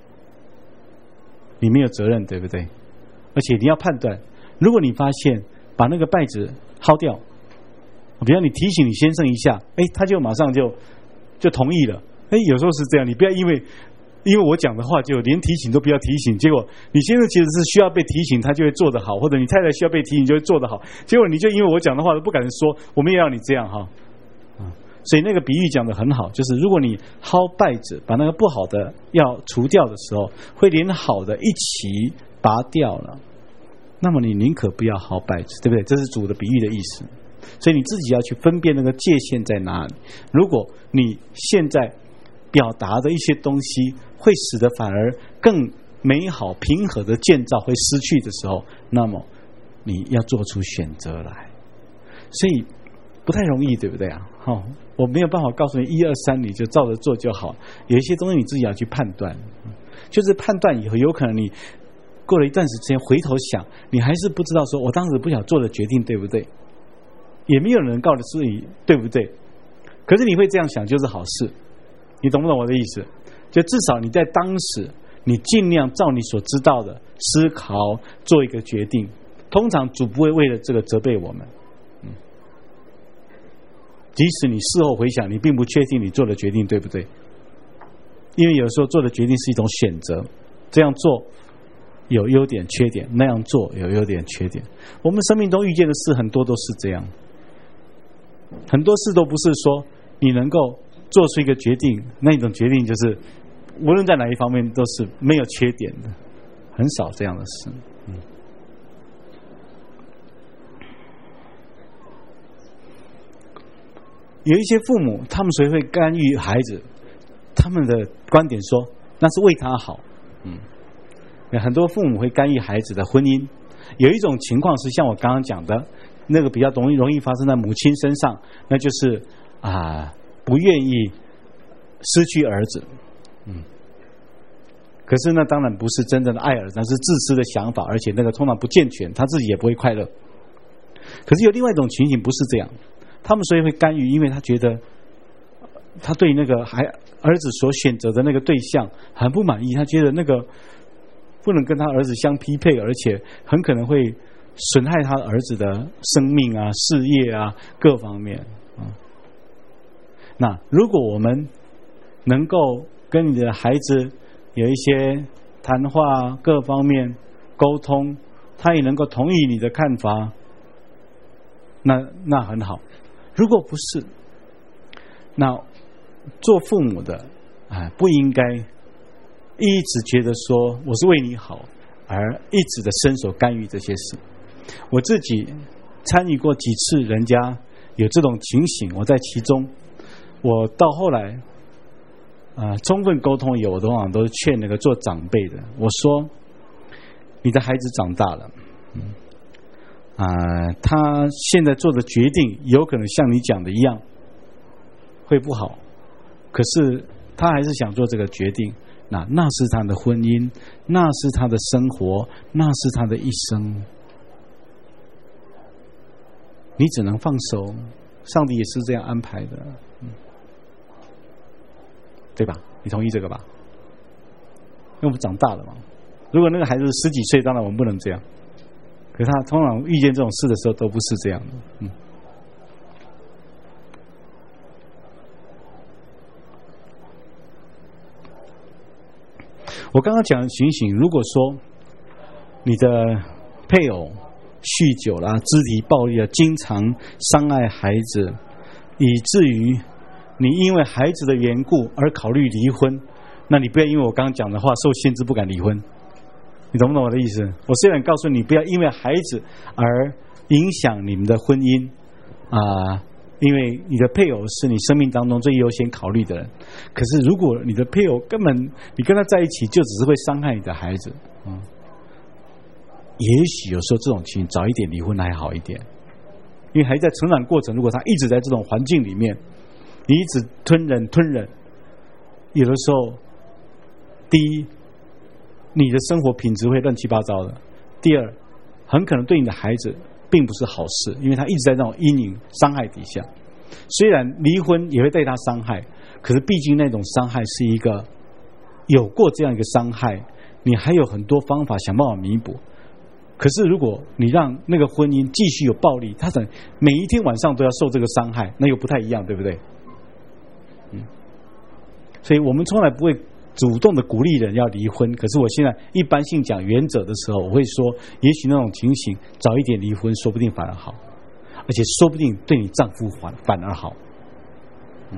你没有责任，对不对？而且你要判断，如果你发现把那个稗子薅掉，比方你提醒你先生一下，哎，他就马上就就同意了。哎，有时候是这样，你不要因为因为我讲的话就连提醒都不要提醒，结果你先生其实是需要被提醒，他就会做得好，或者你太太需要被提醒就会做得好，结果你就因为我讲的话都不敢说，我们也要你这样哈。所以那个比喻讲得很好，就是如果你薅稗子，把那个不好的要除掉的时候，会连好的一起拔掉了，那么你宁可不要薅稗子，对不对？这是主的比喻的意思。所以你自己要去分辨那个界限在哪里。如果你现在表达的一些东西会使得反而更美好平和的建造会失去的时候，那么你要做出选择来。所以不太容易，对不对啊？哦，我没有办法告诉你一二三你就照着做就好，有一些东西你自己要去判断。就是判断以后，有可能你过了一段时间回头想，你还是不知道说我当时不想做的决定对不对，也没有人告诉你对不对，可是你会这样想就是好事。你懂不懂我的意思？就至少你在当时你尽量照你所知道的思考做一个决定，通常主不会为了这个责备我们。嗯，即使你事后回想，你并不确定你做的决定对不对，因为有时候做的决定是一种选择，这样做有优点缺点，那样做有优点缺点。我们生命中遇见的事很多都是这样。 很多事都不是说你能够做出一个决定，那种决定就是无论在哪一方面都是没有缺点的，很少这样的事。嗯，有一些父母，他们谁会干预孩子？他们的观点说那是为他好。嗯，很多父母会干预孩子的婚姻。有一种情况是像我刚刚讲的，那个比较容易容易发生在母亲身上，那就是啊，不愿意失去儿子。嗯，可是那当然不是真正的爱儿子，那是自私的想法，而且那个通常不健全，他自己也不会快乐。可是有另外一种情形不是这样，他们所以会干预，因为他觉得他对那个孩儿子所选择的那个对象很不满意，他觉得那个不能跟他儿子相匹配，而且很可能会损害他儿子的生命啊、事业啊各方面啊。那如果我们能够跟你的孩子有一些谈话，各方面沟通，他也能够同意你的看法，那那很好。如果不是，那做父母的啊，不应该一直觉得说我是为你好，而一直的伸手干预这些事。我自己参与过几次人家有这种情形，我在其中，我到后来啊、呃，充分沟通以后，我往往都是劝那个做长辈的，我说你的孩子长大了，嗯啊、呃，他现在做的决定有可能像你讲的一样会不好，可是他还是想做这个决定，那那是他的婚姻，那是他的生活，那是他的一生，你只能放手，上帝也是这样安排的，嗯，对吧？你同意这个吧？因为我们长大了嘛。如果那个孩子十几岁，当然我们不能这样。可是他通常遇见这种事的时候，都不是这样的。嗯。我刚刚讲的情形，如果说你的配偶酗酒啦、肢体暴力啊，经常伤害孩子，以至于你因为孩子的缘故而考虑离婚，那你不要因为我刚刚讲的话受限制不敢离婚，你懂不懂我的意思？我虽然告诉你不要因为孩子而影响你们的婚姻啊、呃，因为你的配偶是你生命当中最优先考虑的人。可是如果你的配偶根本你跟他在一起就只是会伤害你的孩子，嗯，也许有时候这种情形早一点离婚还好一点，因为还在成长过程，如果他一直在这种环境里面，你一直吞忍吞忍，有的时候，第一，你的生活品质会乱七八糟的；第二，很可能对你的孩子并不是好事，因为他一直在那种阴影伤害底下。虽然离婚也会对他伤害，可是毕竟那种伤害是一个有过这样一个伤害，你还有很多方法想办法弥补。可是如果你让那个婚姻继续有暴力，他等每一天晚上都要受这个伤害，那又不太一样，对不对？嗯，所以我们从来不会主动的鼓励人要离婚，可是我现在一般性讲原则的时候，我会说，也许那种情形早一点离婚，说不定反而好，而且说不定对你丈夫反反而好。嗯，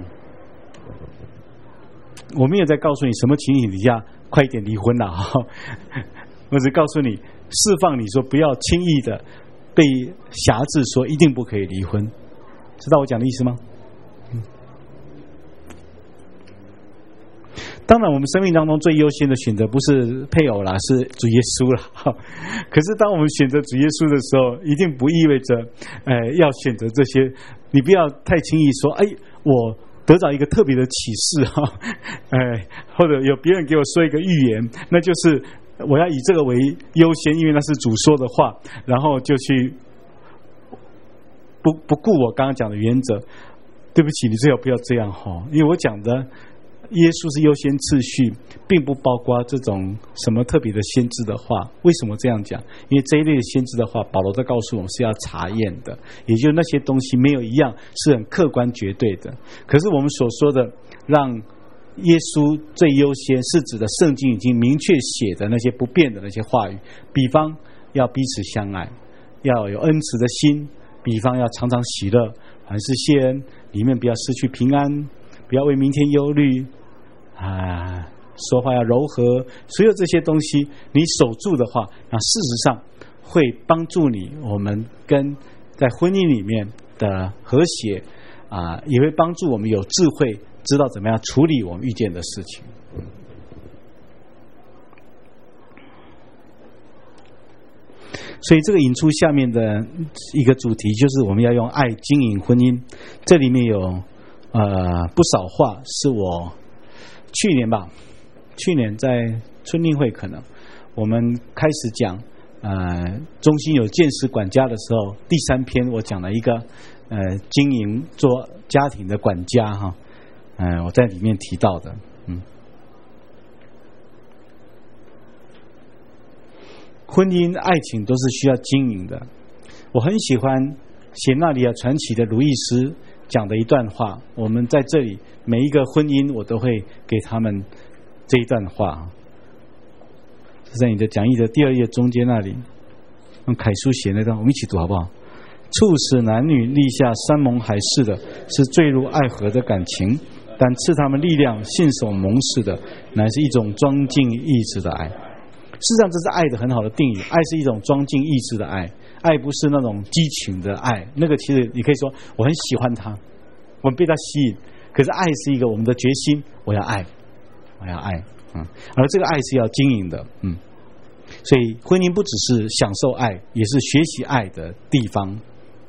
我没有在告诉你什么情形底下快一点离婚了哈，我只告诉你，释放你说不要轻易的被辖制，说一定不可以离婚，知道我讲的意思吗？嗯。当然我们生命当中最优先的选择不是配偶啦，是主耶稣啦。可是当我们选择主耶稣的时候，一定不意味着呃要选择这些，你不要太轻易说哎我得到一个特别的启示哈，哎或者有别人给我说一个预言，那就是我要以这个为优先，因为那是主说的话，然后就去不不顾我刚刚讲的原则。对不起，你最好不要这样哈，因为我讲的耶稣是优先次序，并不包括这种什么特别的先知的话。为什么这样讲？因为这一类的先知的话，保罗在告诉我们是要查验的，也就是那些东西没有一样是很客观绝对的。可是我们所说的让耶稣最优先，是指的圣经已经明确写的那些不变的那些话语，比方要彼此相爱，要有恩慈的心，比方要常常喜乐， 凡事谢恩，里面不要失去平安，不要为明天忧虑啊，说话要柔和，所有这些东西你守住的话，那事实上会帮助你，我们跟在婚姻里面的和谐啊，也会帮助我们有智慧，知道怎么样处理我们遇见的事情。所以这个引出下面的一个主题，就是我们要用爱经营婚姻。这里面有呃不少话是我去年吧，去年在春令会可能我们开始讲呃中心有见识管家的时候，第三篇我讲了一个呃经营做家庭的管家哈，嗯、呃，我在里面提到的，嗯。婚姻、爱情都是需要经营的。我很喜欢写《纳里亚传奇》的卢易斯讲的一段话，我们在这里每一个婚姻，我都会给他们这一段话。是在你的讲义的第二页中间那里，用楷书写那段，我们一起读好不好？促使男女立下山盟海誓的，是坠入爱河的感情；但赐他们力量、信守盟誓的，乃是一种庄敬意志的爱。事实上，这是爱的很好的定义。爱是一种庄敬意志的爱，爱不是那种激情的爱。那个其实你可以说，我很喜欢他，我们被他吸引。可是爱是一个我们的决心，我要爱，我要爱，嗯，而这个爱是要经营的，嗯。所以婚姻不只是享受爱，也是学习爱的地方。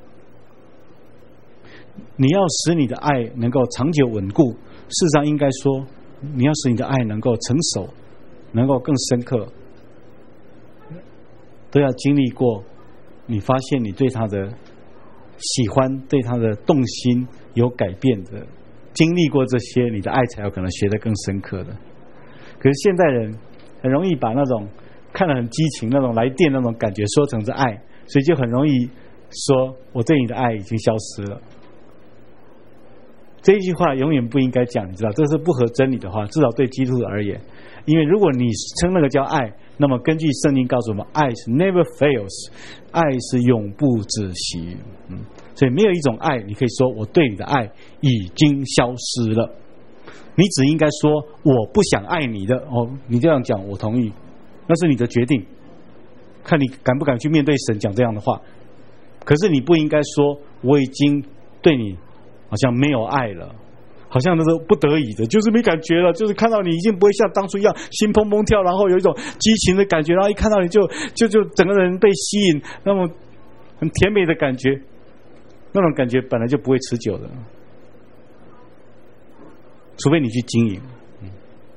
你要使你的爱能够长久稳固，事实上应该说，你要使你的爱能够成熟，能够更深刻。都要经历过，你发现你对他的喜欢、对他的动心有改变的，经历过这些，你的爱才有可能学得更深刻的。可是现代人很容易把那种看得很激情、那种来电那种感觉说成是爱，所以就很容易说我对你的爱已经消失了。这一句话永远不应该讲，你知道，这是不合真理的话，至少对基督徒而言。因为如果你称那个叫爱，那么根据圣经告诉我们，爱是 never fails， 爱是永不止息。嗯，所以没有一种爱，你可以说我对你的爱已经消失了。你只应该说我不想爱你的哦，你这样讲我同意，那是你的决定，看你敢不敢去面对神讲这样的话。可是你不应该说我已经对你好像没有爱了。好像那是不得已的，就是没感觉了，就是看到你已经不会像当初一样心砰砰跳，然后有一种激情的感觉，然后一看到你就就就整个人被吸引，那么很甜美的感觉，那种感觉本来就不会持久的，除非你去经营。嗯、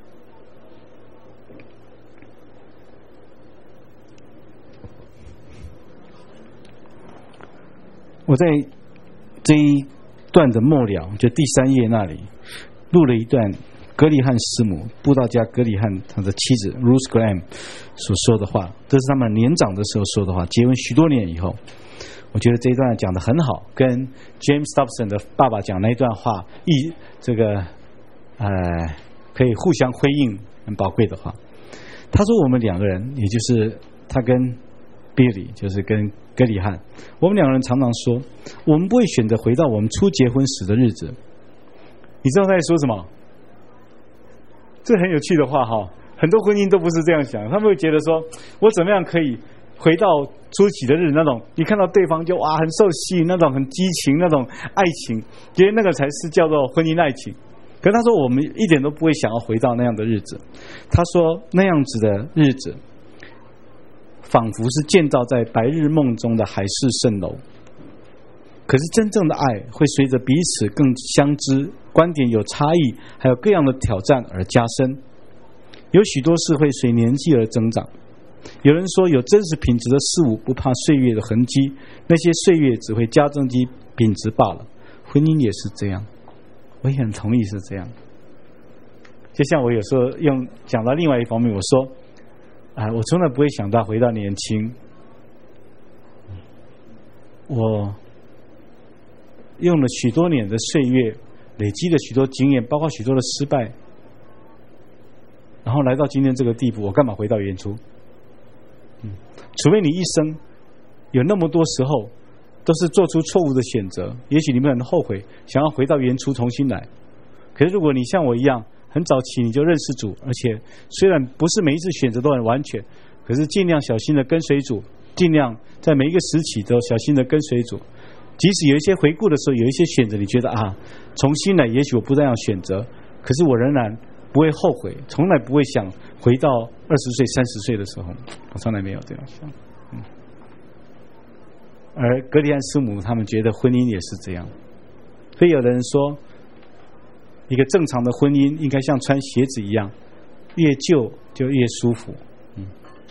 我在这一段的末了，就第三页那里录了一段格里汉师母布道家格里汉他的妻子 Ruth Graham 所说的话，这是他们年长的时候说的话，结婚许多年以后。我觉得这一段讲得很好，跟 James Dobson 的爸爸讲那一段话一这个呃可以互相辉映，很宝贵的话。他说我们两个人，也就是他跟 Billy， 就是跟格里汉，我们两个人常常说，我们不会选择回到我们初结婚时的日子。你知道他在说什么？这很有趣的话哈，很多婚姻都不是这样想，他们会觉得说，我怎么样可以回到初期的日子，那种一看到对方就哇很受吸引，那种很激情，那种爱情，觉得那个才是叫做婚姻爱情。可是他说我们一点都不会想要回到那样的日子。他说那样子的日子仿佛是建造在白日梦中的海市蜃楼，可是真正的爱会随着彼此更相知，观点有差异，还有各样的挑战而加深。有许多事会随年纪而增长。有人说，有真实品质的事物不怕岁月的痕迹，那些岁月只会加增其品质罢了。婚姻也是这样，我也很同意是这样。就像我有时候用讲到另外一方面，我说啊，我从来不会想到回到年轻。我用了许多年的岁月，累积了许多经验，包括许多的失败，然后来到今天这个地步，我干嘛回到原初？嗯，除非你一生有那么多时候都是做出错误的选择，也许你们很后悔，想要回到原初重新来。可是如果你像我一样，很早期你就认识主，而且虽然不是每一次选择都很完全，可是尽量小心的跟随主，尽量在每一个时期都小心的跟随主。即使有一些回顾的时候，有一些选择你觉得啊，重新来也许我不这样选择，可是我仍然不会后悔，从来不会想回到二十岁三十岁的时候，我从来没有这样想。嗯，而格里安师母他们觉得婚姻也是这样，所以有的人说一个正常的婚姻应该像穿鞋子一样，越旧就越舒服。嗯，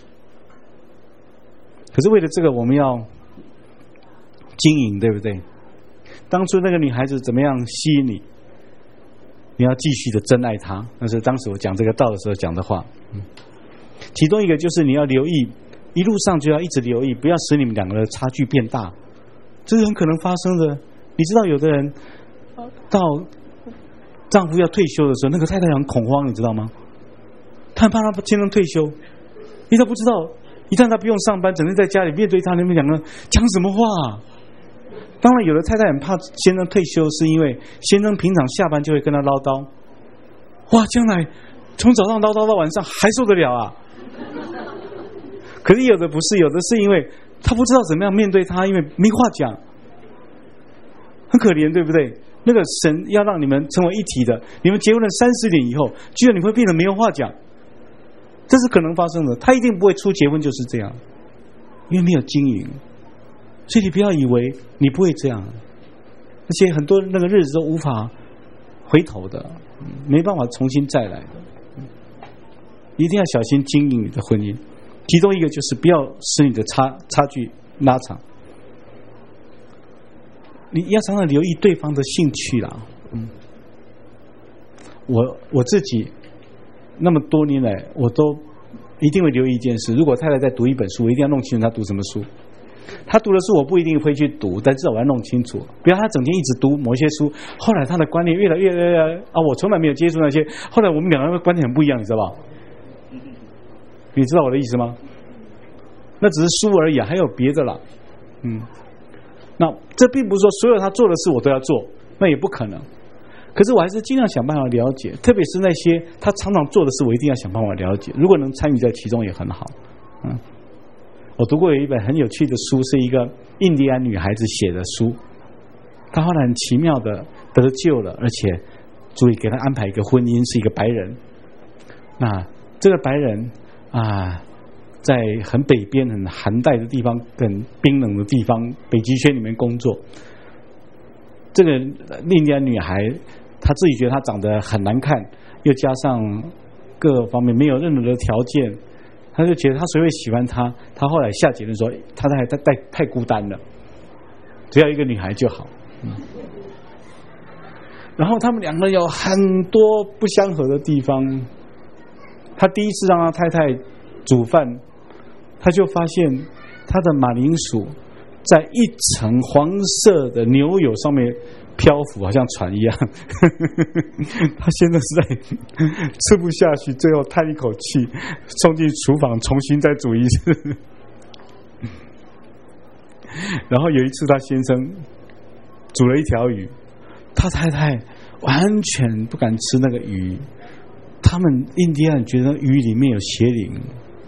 可是为了这个我们要经营，对不对？当初那个女孩子怎么样吸引你，你要继续的珍爱她，那是当时我讲这个道的时候讲的话。嗯，其中一个就是你要留意，一路上就要一直留意，不要使你们两个的差距变大，这是很可能发生的。你知道有的人到丈夫要退休的时候，那个太太很恐慌，你知道吗？她很怕她先生退休，因为她不知道一旦她不用上班，整天在家里面对她，你们两个讲什么话啊？当然有的太太很怕先生退休，是因为先生平常下班就会跟她唠叨，哇，将来从早上唠叨到晚上还受得了啊？可是有的不是，有的是因为他不知道怎么样面对他，因为没话讲，很可怜，对不对？那个神要让你们成为一体的，你们结婚了三十年以后，居然你会变得没有话讲，这是可能发生的。他一定不会初结婚就是这样，因为没有经营。所以你不要以为你不会这样，而且很多那个日子都无法回头的，没办法重新再来的。一定要小心经营你的婚姻，其中一个就是不要使你的差差距拉长。你要常常留意对方的兴趣啦。嗯，我我自己那么多年来，我都一定会留意一件事：如果太太在读一本书，我一定要弄清楚她读什么书。他读的书我不一定会去读，但至少我要弄清楚，不要他整天一直读某些书，后来他的观念越来越越来啊，我从来没有接触那些，后来我们两个人的观念很不一样，你知道吧？你知道我的意思吗？那只是书而已啊，还有别的啦。嗯，那这并不是说所有他做的事我都要做，那也不可能。可是我还是尽量想办法了解，特别是那些他常常做的事，我一定要想办法了解。如果能参与在其中也很好。嗯。我读过有一本很有趣的书，是一个印第安女孩子写的书，她后来很奇妙的得救了，而且主给她安排一个婚姻，是一个白人。那这个白人啊，在很北边、很寒带的地方、很冰冷的地方，北极圈里面工作。这个印第安女孩，她自己觉得她长得很难看，又加上各方面没有任何的条件。他就觉得他谁会喜欢他？他后来下结论说，他太太太太孤单了，只要一个女孩就好。嗯，然后他们两个有很多不相合的地方。他第一次让他太太煮饭，他就发现他的马铃薯在一层黄色的牛油上面漂浮，好像船一样。他现在实在吃不下去，最后叹一口气，冲进厨房重新再煮一次。然后有一次他先生煮了一条鱼，他太太完全不敢吃那个鱼，他们印第安人觉得鱼里面有邪灵。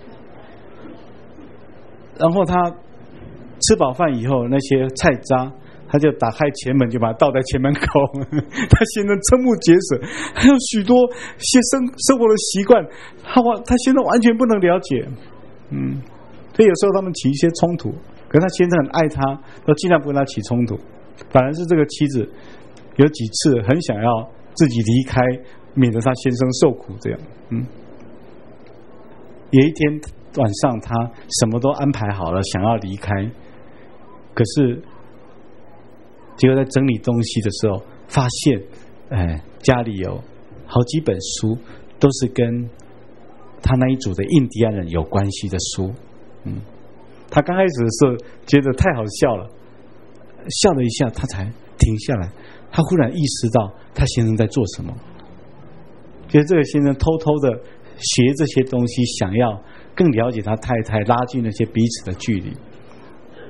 然后他吃饱饭以后，那些菜渣他就打开前门，就把它倒在前门口。他现在瞠目结舌，还有许多些生生活的习惯，他他现在完全不能了解。嗯，所以有时候他们起一些冲突，可是他先生很爱他，都尽量不跟他起冲突。反而是这个妻子有几次很想要自己离开，免得他先生受苦。这样，嗯，有一天晚上他什么都安排好了，想要离开，可是结果在整理东西的时候，发现，哎，家里有好几本书，都是跟他那一组的印第安人有关系的书。嗯，他刚开始的时候觉得太好笑了，笑了一下，他才停下来。他忽然意识到他先生在做什么，觉得这个先生偷偷的学这些东西，想要更了解他太太，拉近那些彼此的距离。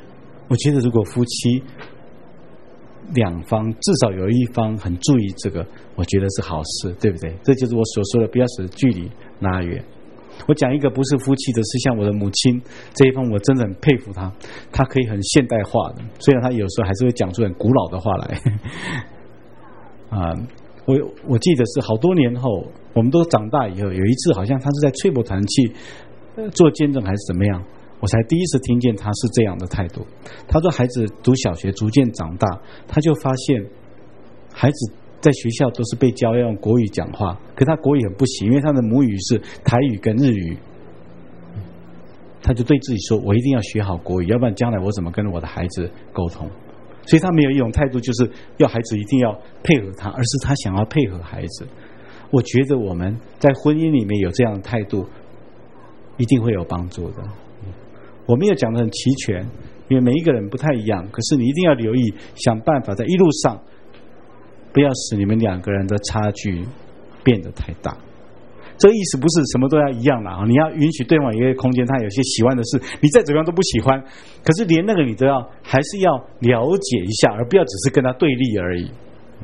我觉得如果夫妻两方至少有一方很注意这个，我觉得是好事，对不对？这就是我所说的不要使距离拉远。我讲一个不是夫妻的，是像我的母亲这一方，我真的很佩服她，她可以很现代化的，虽然她有时候还是会讲出很古老的话来。啊，我我记得是好多年后，我们都长大以后，有一次好像她是在翠柏团契做见证还是怎么样，我才第一次听见她是这样的态度。她说孩子读小学逐渐长大，她就发现孩子在学校都是被教要用国语讲话，可他国语很不行，因为他的母语是台语跟日语。他就对自己说，我一定要学好国语，要不然将来我怎么跟我的孩子沟通。所以他没有一种态度就是要孩子一定要配合他，而是他想要配合孩子。我觉得我们在婚姻里面有这样的态度一定会有帮助的。我没有讲得很齐全，因为每一个人不太一样，可是你一定要留意，想办法在一路上不要使你们两个人的差距变得太大。这个意思不是什么都要一样了，你要允许对方有一个空间，他有些喜欢的事你再怎么样都不喜欢，可是连那个你都要还是要了解一下，而不要只是跟他对立而已。嗯。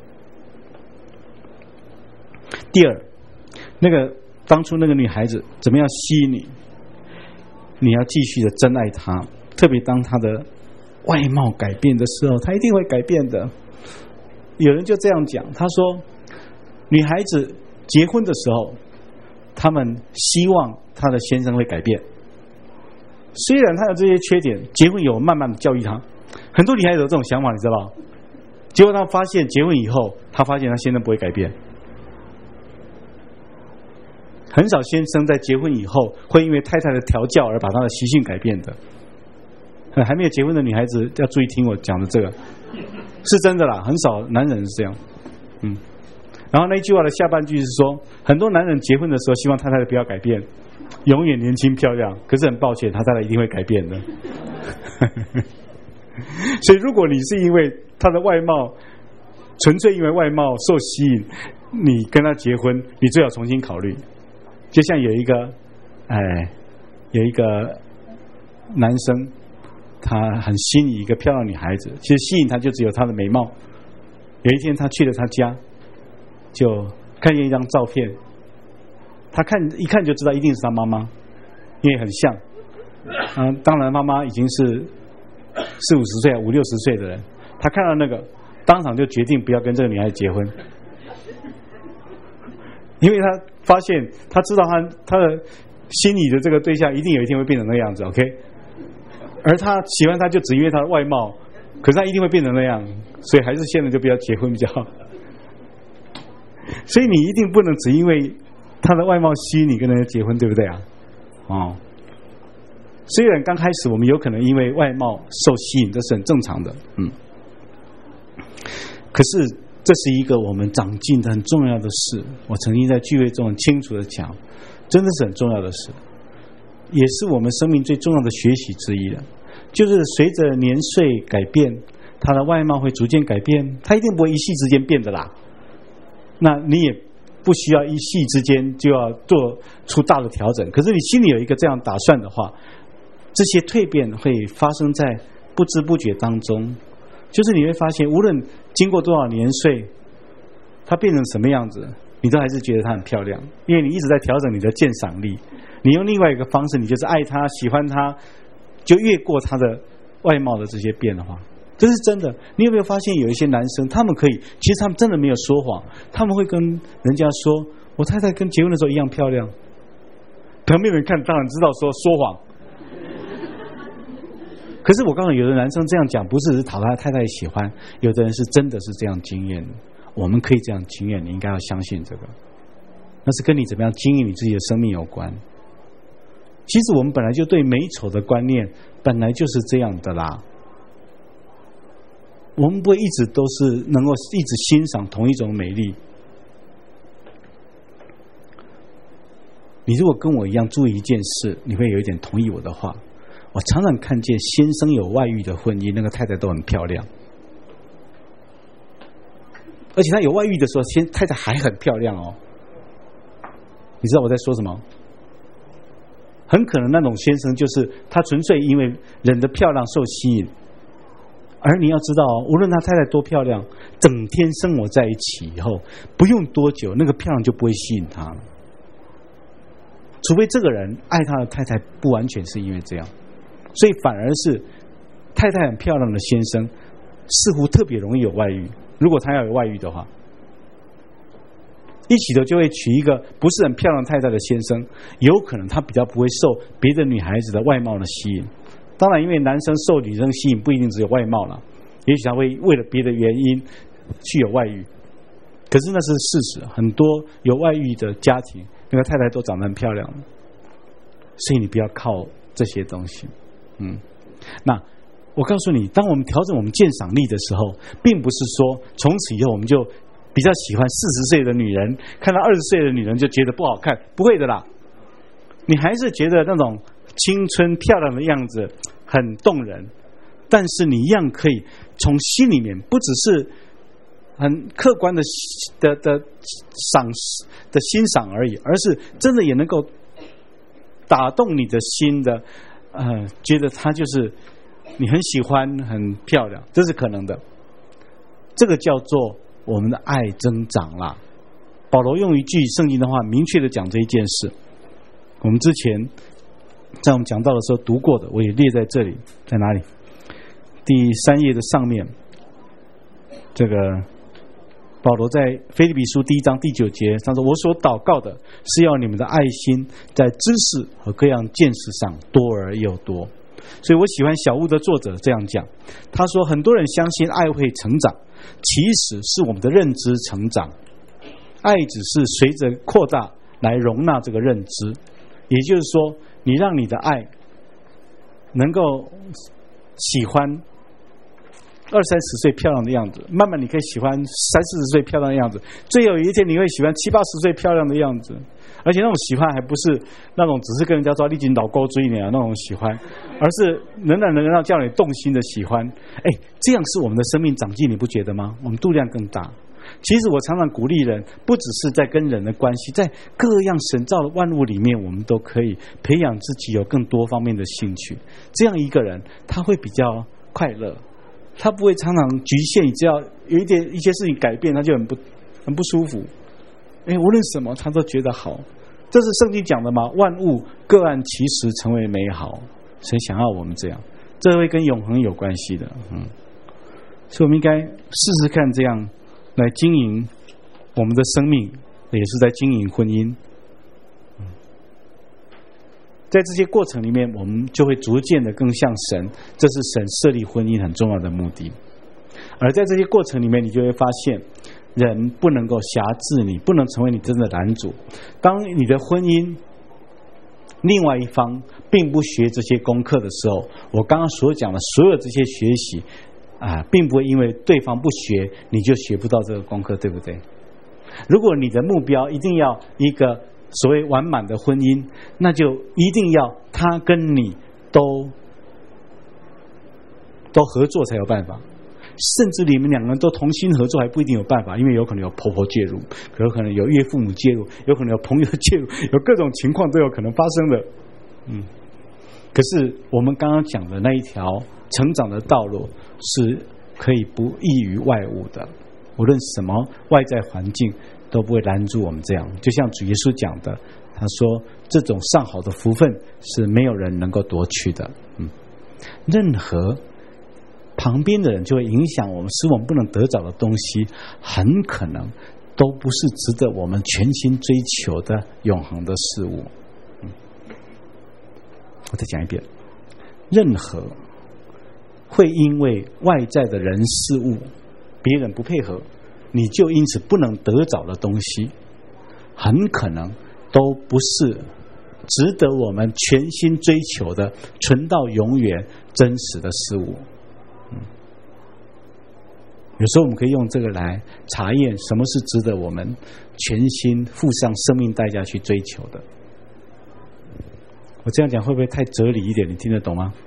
第二，那个当初那个女孩子怎么样吸引你，你要继续的珍爱她，特别当她的外貌改变的时候，她一定会改变的。有人就这样讲，他说女孩子结婚的时候，他们希望她的先生会改变，虽然他有这些缺点，结婚以后慢慢的教育他。很多女孩子有这种想法，你知道吧？结果他发现结婚以后，他发现他先生不会改变。很少先生在结婚以后会因为太太的调教而把他的习性改变的。还没有结婚的女孩子要注意听我讲的这个，是真的啦，很少男人是这样。嗯，然后那一句话的下半句是说，很多男人结婚的时候希望太太不要改变，永远年轻漂亮，可是很抱歉，他太太一定会改变的。所以如果你是因为他的外貌，纯粹因为外貌受吸引，你跟他结婚，你最好重新考虑。就像有一个哎有一个男生，他很心仪一个漂亮女孩子，其实吸引他就只有她的美貌。有一天他去了她家，就看见一张照片，他看一看就知道一定是他妈妈，因为很像。嗯，当然妈妈已经是四五十岁五六十岁的人，他看到那个当场就决定不要跟这个女孩子结婚，因为他发现他知道他他的心仪的这个对象一定有一天会变成那个样子 OK， 而他喜欢他就只因为他的外貌，可是他一定会变成那样，所以还是现在就不要结婚比较好。所以你一定不能只因为他的外貌吸引你跟人家结婚，对不对啊？哦，虽然刚开始我们有可能因为外貌受吸引，这是很正常的，嗯，可是这是一个我们长进的很重要的事。我曾经在聚会中很清楚的讲，真的是很重要的事，也是我们生命最重要的学习之一了。就是随着年岁改变，他的外貌会逐渐改变，他一定不会一夕之间变的啦。那你也不需要一夕之间就要做出大的调整，可是你心里有一个这样打算的话，这些蜕变会发生在不知不觉当中。就是你会发现，无论经过多少年岁，它变成什么样子，你都还是觉得它很漂亮，因为你一直在调整你的鉴赏力。你用另外一个方式，你就是爱它喜欢它，就越过它的外貌的这些变化。这是真的。你有没有发现有一些男生，他们可以，其实他们真的没有说谎，他们会跟人家说，我太太跟结婚的时候一样漂亮。旁边人看当然知道说说谎，可是我告诉你，有的男生这样讲不是只是讨他太太喜欢，有的人是真的是这样经验。我们可以这样经验，你应该要相信这个，那是跟你怎么样经营你自己的生命有关。其实我们本来就对美丑的观念本来就是这样的啦，我们不会一直都是能够一直欣赏同一种美丽。你如果跟我一样注意一件事，你会有一点同意我的话。我常常看见先生有外遇的婚姻，那个太太都很漂亮，而且他有外遇的时候，先太太还很漂亮哦。你知道我在说什么？ 很可能那种先生就是他纯粹因为人的漂亮受吸引。而你要知道，无论他太太多漂亮，整天生活在一起以后，不用多久，那个漂亮就不会吸引他了。除非这个人爱他的太太不完全是因为这样，所以反而是太太很漂亮的先生，似乎特别容易有外遇。如果他要有外遇的话，一起头就会娶一个不是很漂亮太太的先生，有可能他比较不会受别的女孩子的外貌的吸引。当然，因为男生受女生吸引不一定只有外貌了，也许他会为了别的原因去有外遇。可是那是事实，很多有外遇的家庭，那个太太都长得很漂亮，所以你不要靠这些东西。嗯，那我告诉你，当我们调整我们鉴赏力的时候，并不是说从此以后我们就比较喜欢四十岁的女人，看到二十岁的女人就觉得不好看，不会的啦。你还是觉得那种青春漂亮的样子很动人，但是你一样可以从心里面，不只是很客观的的的赏的欣赏而已，而是真的也能够打动你的心的，呃，觉得她就是你很喜欢，很漂亮，这是可能的。这个叫做我们的爱增长啦。保罗用一句圣经的话，明确的讲这一件事。我们之前在我们讲到的时候读过的，我也列在这里，在哪里？第三页的上面，这个保罗在腓立比书第一章第九节，他说：“我所祷告的是要你们的爱心在知识和各样见识上多而又多。”所以我喜欢小屋的作者这样讲，他说：“很多人相信爱会成长，其实是我们的认知成长，爱只是随着扩大来容纳这个认知。”也就是说，你让你的爱能够喜欢二三十岁漂亮的样子，慢慢你可以喜欢三四十岁漂亮的样子，最有一天你会喜欢七八十岁漂亮的样子。而且那种喜欢还不是那种只是跟人家说你已经老高追你啊那种喜欢，而是仍然能让叫你动心的喜欢。哎，这样是我们的生命长进，你不觉得吗？我们度量更大。其实我常常鼓励人，不只是在跟人的关系，在各样神造的万物里面，我们都可以培养自己有更多方面的兴趣。这样一个人，他会比较快乐，他不会常常局限于只要有一点一些事情改变，他就很不很不舒服。哎，无论什么他都觉得好，这是圣经讲的吗？万物各按其时成为美好，神想要我们这样，这会跟永恒有关系的。嗯，所以我们应该试试看这样来经营我们的生命，也是在经营婚姻。在这些过程里面，我们就会逐渐的更像神，这是神设立婚姻很重要的目的。而在这些过程里面，你就会发现人不能够辖制你，不能成为你真的男主。当你的婚姻另外一方并不学这些功课的时候，我刚刚所讲的所有这些学习啊，并不会因为对方不学，你就学不到这个功课，对不对？如果你的目标一定要一个所谓完满的婚姻，那就一定要他跟你都都合作才有办法。甚至你们两个人都同心合作还不一定有办法，因为有可能有婆婆介入，可有可能有岳父母介入，有可能有朋友介入，有各种情况都有可能发生的。嗯，可是我们刚刚讲的那一条成长的道路是可以不异于外物的，无论什么外在环境都不会拦住我们这样。就像主耶稣讲的，他说这种上好的福分是没有人能够夺去的。嗯，任何旁边的人就会影响我们，使我们不能得着的东西，很可能都不是值得我们全心追求的永恒的事物。嗯，我再讲一遍，任何会因为外在的人事物，别人不配合，你就因此不能得着的东西，很可能都不是值得我们全心追求的存到永远真实的事物。嗯，有时候我们可以用这个来查验什么是值得我们全心付上生命代价去追求的。我这样讲会不会太哲理一点？你听得懂吗？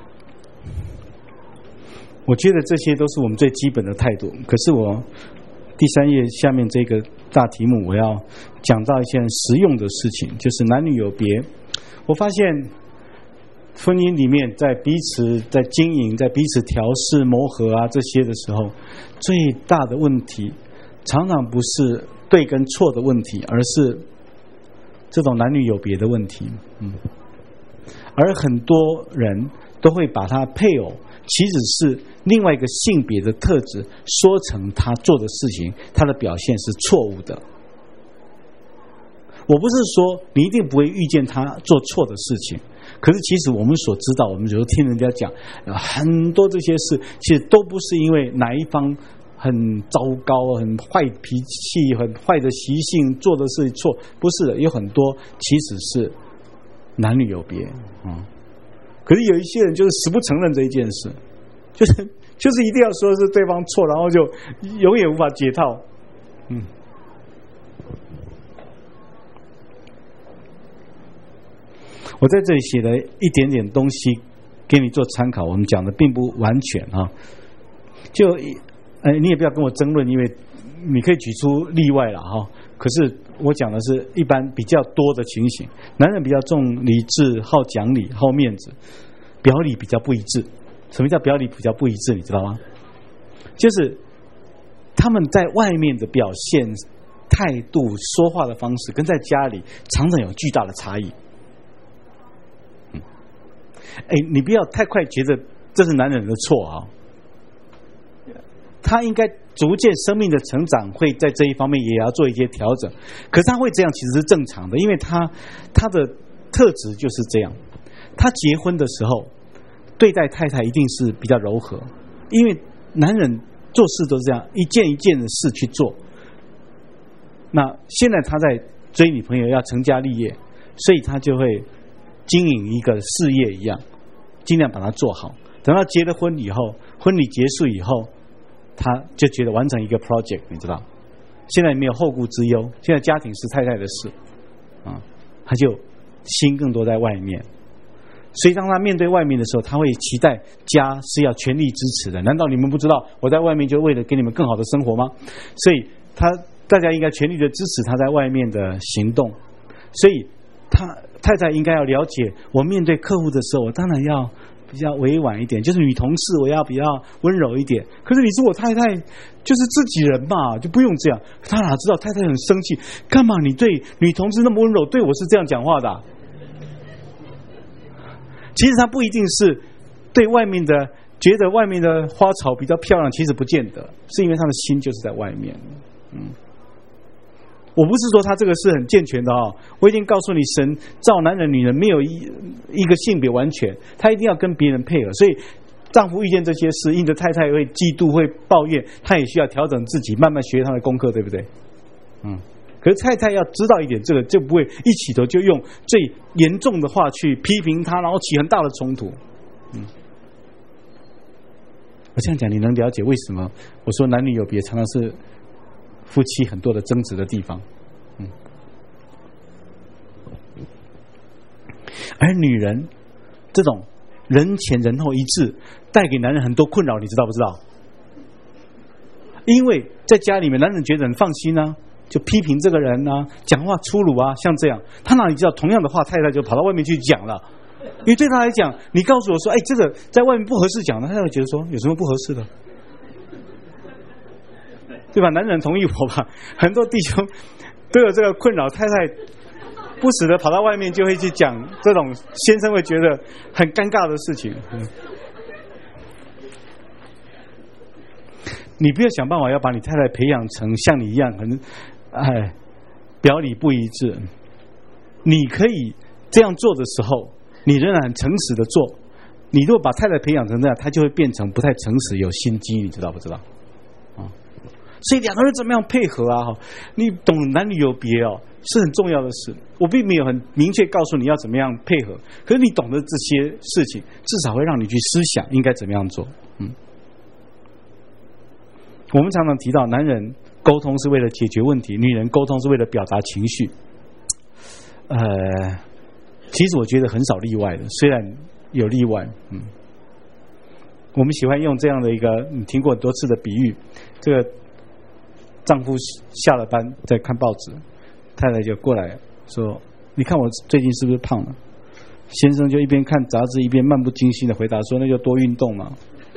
我觉得这些都是我们最基本的态度，可是我第三页下面这个大题目，我要讲到一件实用的事情，就是男女有别。我发现婚姻里面，在彼此在经营、在彼此调试、磨合啊这些的时候，最大的问题常常不是对跟错的问题，而是这种男女有别的问题。嗯，而很多人都会把他配偶其实是另外一个性别的特质说成他做的事情，他的表现是错误的。我不是说你一定不会遇见他做错的事情，可是其实我们所知道，我们有时候听人家讲很多这些事，其实都不是因为哪一方很糟糕、很坏脾气、很坏的习性做的事错，不是的，有很多其实是男女有别啊。嗯，可是有一些人就是死不承认这一件事，就是就是一定要说是对方错，然后就永远无法解套。嗯，我在这里写了一点点东西给你做参考，我们讲的并不完全啊。就哎，你也不要跟我争论，因为你可以举出例外了哈。可是我讲的是一般比较多的情形，男人比较重理智，好讲理，好面子，表里比较不一致。什么叫表里比较不一致？你知道吗？就是他们在外面的表现、态度、说话的方式，跟在家里常常有巨大的差异。嗯，哎，你不要太快觉得这是男人的错啊。他应该逐渐生命的成长，会在这一方面也要做一些调整。可是他会这样，其实是正常的，因为他他的特质就是这样。他结婚的时候对待太太一定是比较柔和，因为男人做事都是这样，一件一件的事去做。那现在他在追女朋友，要成家立业，所以他就会经营一个事业一样，尽量把它做好。等到结了婚以后，婚礼结束以后，他就觉得完成一个 project， 你知道，现在没有后顾之忧，现在家庭是太太的事啊，他就心更多在外面。所以当他面对外面的时候，他会期待家是要全力支持的。难道你们不知道我在外面就为了给你们更好的生活吗？所以他大家应该全力的支持他在外面的行动。所以他太太应该要了解，我面对客户的时候，我当然要比较委婉一点，就是女同事我要比较温柔一点。可是你是我太太，就是自己人嘛，就不用这样。他哪知道太太很生气，干嘛你对女同事那么温柔，对我是这样讲话的啊？其实他不一定是对外面的觉得外面的花草比较漂亮，其实不见得，是因为他的心就是在外面。嗯，我不是说他这个是很健全的哦，我已经告诉你，神造男人女人没有一一个性别完全，他一定要跟别人配合。所以丈夫遇见这些事，因着太太会嫉妒会抱怨，他也需要调整自己，慢慢学他的功课，对不对？嗯。可是太太要知道一点，这个就不会一起头就用最严重的话去批评他，然后起很大的冲突。嗯，我这样讲你能了解为什么我说男女有别常常是夫妻很多的争执的地方。嗯，而女人这种人前人后一致，带给男人很多困扰，你知道不知道？因为在家里面，男人觉得很放心啊，就批评这个人啊，讲话粗鲁啊，像这样，他哪里知道同样的话，太太就跑到外面去讲了。因为对他来讲，你告诉我说，哎，这个在外面不合适讲的，他会觉得说有什么不合适的，对吧？男人同意我吧？很多弟兄都有这个困扰，太太不时的跑到外面就会去讲这种先生会觉得很尴尬的事情。嗯，你不要想办法要把你太太培养成像你一样很哎表里不一致。你可以这样做的时候，你仍然很诚实的做。你如果把太太培养成这样，她就会变成不太诚实，有心机，你知道不知道？啊，所以两个人怎么样配合啊？你懂男女有别哦，是很重要的事。我并没有很明确告诉你要怎么样配合，可是你懂得这些事情，至少会让你去思想应该怎么样做。嗯。我们常常提到，男人沟通是为了解决问题，女人沟通是为了表达情绪。呃，其实我觉得很少例外的，虽然有例外。嗯，我们喜欢用这样的一个你听过很多次的比喻，这个丈夫下了班在看报纸，太太就过来说：“你看我最近是不是胖了？”先生就一边看杂志一边漫不经心的回答说：“那就多运动嘛。”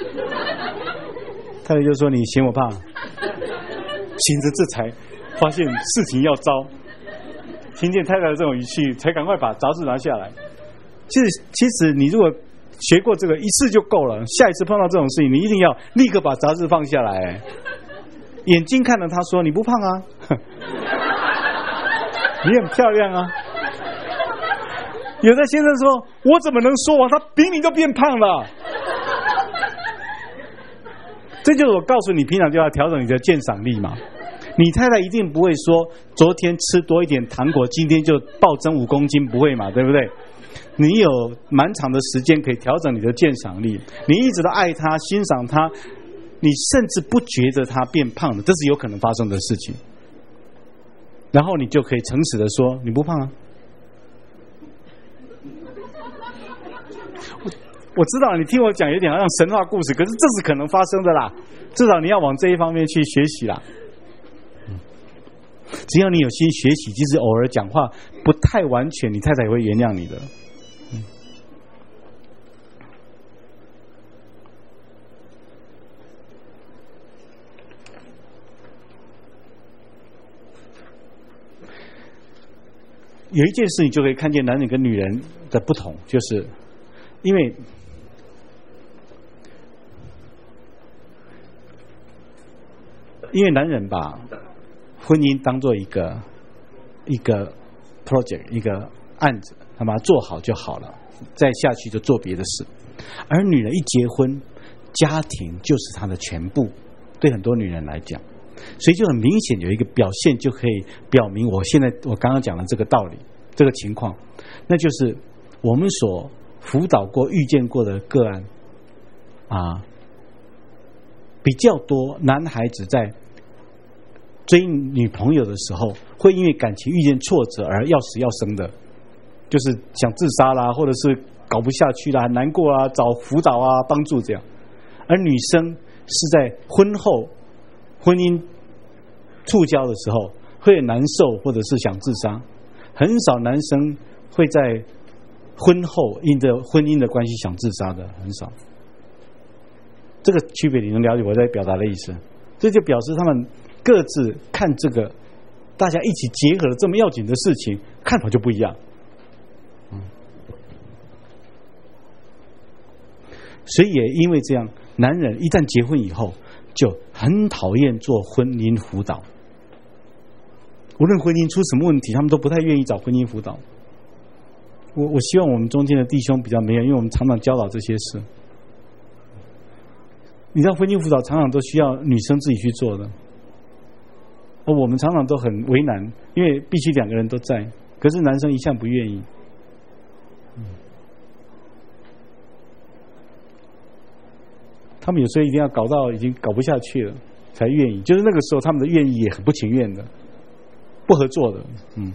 太太就说：“你嫌我胖？”心着这才发现事情要糟，听见太太的这种语气，才赶快把杂志拿下来。其实，其实你如果学过这个一次就够了，下一次碰到这种事情，你一定要立刻把杂志放下来，眼睛看着他说：“你不胖啊，你很漂亮啊。”有的先生说：“我怎么能说啊？他明明就变胖了。”这就是我告诉你，平常就要调整你的鉴赏力嘛。你太太一定不会说昨天吃多一点糖果，今天就暴增五公斤，不会嘛，对不对？你有蛮长的时间可以调整你的鉴赏力，你一直都爱他、欣赏他，你甚至不觉得他变胖了，这是有可能发生的事情。然后你就可以诚实的说：“你不胖啊。”我知道你听我讲有点像神话故事，可是这是可能发生的啦，至少你要往这一方面去学习啦。只要你有心学习，即使偶尔讲话不太完全，你太太也会原谅你的。嗯、有一件事你就可以看见男人跟女人的不同，就是因为因为男人把婚姻当做一个一个 project 一个案子，他把它做好就好了，再下去就做别的事。而女人一结婚，家庭就是她的全部，对很多女人来讲，所以就很明显有一个表现，就可以表明我现在我刚刚讲的这个道理，这个情况，那就是我们所辅导过、遇见过的个案啊，比较多男孩子在追女朋友的时候，会因为感情遇见挫折而要死要生的，就是想自杀啦，或者是搞不下去啦，很难过啊，找辅导啊，帮助这样。而女生是在婚后婚姻触礁的时候会难受，或者是想自杀。很少男生会在婚后因着婚姻的关系想自杀的，很少。这个区别你能了解我在表达的意思？这就表示他们各自看这个大家一起结合了这么要紧的事情，看法就不一样。嗯，所以也因为这样，男人一旦结婚以后就很讨厌做婚姻辅导，无论婚姻出什么问题，他们都不太愿意找婚姻辅导。我我希望我们中间的弟兄比较没有，因为我们常常教导这些事。你知道婚姻辅导常常都需要女生自己去做的，而我们常常都很为难，因为必须两个人都在，可是男生一向不愿意。嗯，他们有时候一定要搞到已经搞不下去了才愿意，就是那个时候他们的愿意也很不情愿的，不合作的。嗯，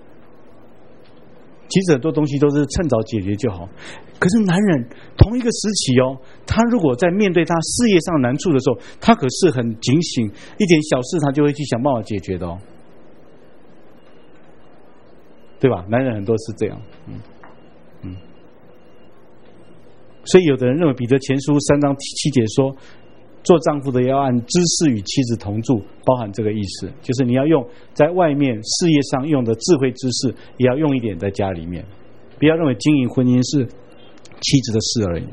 其实很多东西都是趁早解决就好。可是男人同一个时期哦，他如果在面对他事业上难处的时候，他可是很警醒，一点小事他就会去想办法解决的哦，对吧？男人很多是这样。嗯嗯，所以有的人认为彼得前书三章七节说，做丈夫的要按知识与妻子同住，包含这个意思，就是你要用在外面事业上用的智慧知识，也要用一点在家里面，不要认为经营婚姻是妻子的事而已。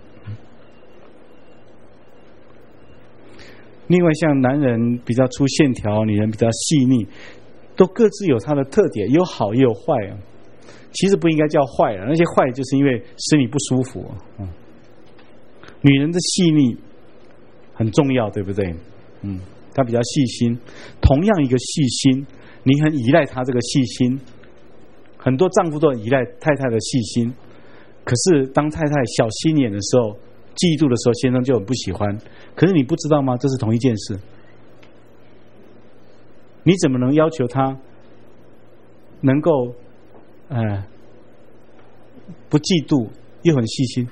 另外，像男人比较粗线条，女人比较细腻，都各自有它的特点，有好也有坏啊。其实不应该叫坏啊，那些坏就是因为使你不舒服。嗯，女人的细腻很重要，对不对？嗯，她比较细心。同样一个细心，你很依赖她这个细心。很多丈夫都很依赖太太的细心，可是当太太小心眼的时候，嫉妒的时候，先生就很不喜欢。可是你不知道吗？这是同一件事。你怎么能要求他能够呃不嫉妒又很细心？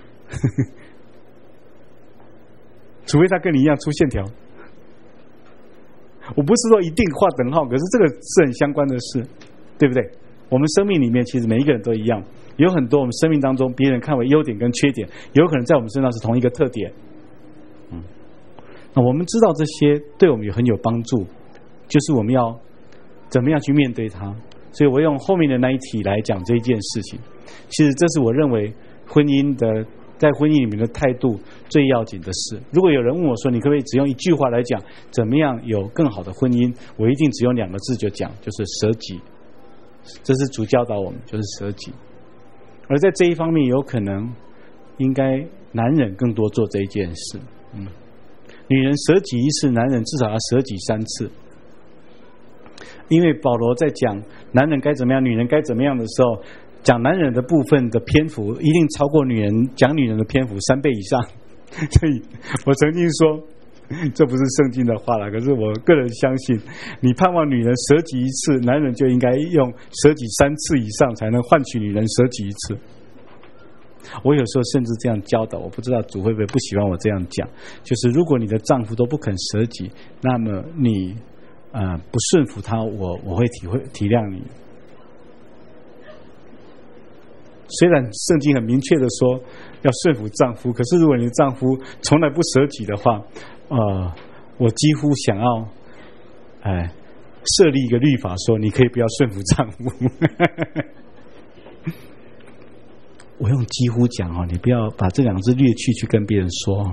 除非他跟你一样粗线条。 我不是说一定画等号，可是这个是很相关的事，对不对？我们生命里面其实每一个人都一样，有很多我们生命当中别人看为优点跟缺点，有可能在我们身上是同一个特点。嗯，那我们知道这些对我们也很有帮助，就是我们要怎么样去面对它。所以我用后面的那一题来讲这一件事情。其实这是我认为婚姻的在婚姻里面的态度最要紧的事。如果有人问我说，你可不可以只用一句话来讲怎么样有更好的婚姻，我一定只用两个字就讲，就是舍己。这是主教导我们，就是舍己。而在这一方面，有可能应该男人更多做这一件事。嗯，女人舍己一次，男人至少要舍己三次。因为保罗在讲男人该怎么样，女人该怎么样的时候，讲男人的部分的篇幅一定超过女人讲女人的篇幅三倍以上。所以我曾经说，这不是圣经的话了，可是我个人相信，你盼望女人舍己一次，男人就应该用舍己三次以上，才能换取女人舍己一次。我有时候甚至这样教导，我不知道主会不会不喜欢我这样讲，就是如果你的丈夫都不肯舍己，那么你呃，不顺服他，我我会体会体谅你。虽然圣经很明确的说要顺服丈夫，可是如果你的丈夫从来不舍己的话，呃，我几乎想要，哎、呃，设立一个律法说你可以不要顺服丈夫。我用几乎讲哦，你不要把这两个字略去去跟别人说。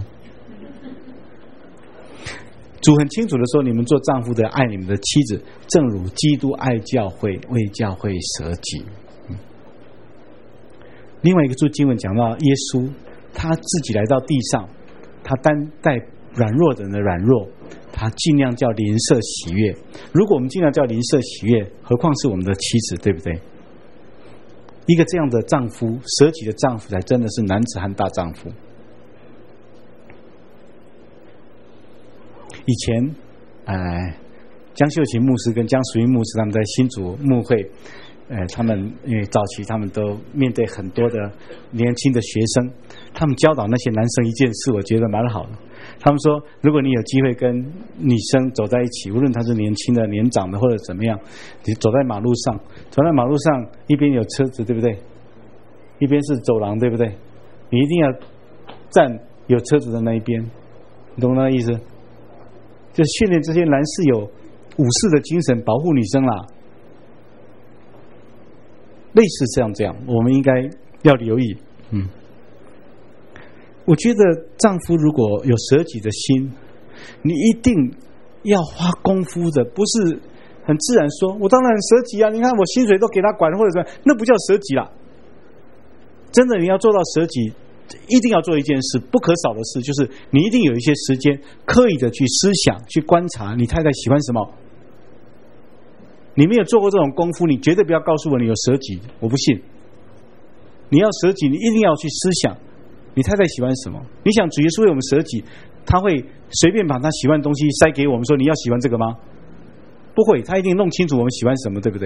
主很清楚的说，你们做丈夫的爱你们的妻子，正如基督爱教会，为教会舍己。嗯、另外一个注经文讲到耶稣他自己来到地上，他担待软弱的人的软弱，他尽量叫邻舍喜悦。如果我们尽量叫邻舍喜悦，何况是我们的妻子，对不对？一个这样的丈夫，舍己的丈夫才真的是男子汉大丈夫。以前，呃，江秀琴牧师跟江淑英牧师他们在新竹牧会，呃，他们因为早期他们都面对很多的年轻的学生，他们教导那些男生一件事，我觉得蛮好的。他们说，如果你有机会跟女生走在一起，无论她是年轻的、年长的或者怎么样，你走在马路上，走在马路上，一边有车子，对不对？一边是走廊，对不对？你一定要站有车子的那一边，你懂那个意思？就训练这些男士有武士的精神，保护女生啦。类似这样这样，我们应该要留意。嗯，我觉得丈夫如果有舍己的心，你一定要花功夫的，不是很自然说，我当然舍己啊！你看我薪水都给他管，或者什么，那不叫舍己啦。真的，你要做到舍己。一定要做一件事，不可少的事，就是你一定有一些时间刻意的去思想、去观察你太太喜欢什么。你没有做过这种功夫，你绝对不要告诉我你有舍己，我不信。你要舍己，你一定要去思想你太太喜欢什么。你想主耶稣为我们舍己，他会随便把他喜欢的东西塞给我们，说你要喜欢这个吗？不会，他一定弄清楚我们喜欢什么，对不对？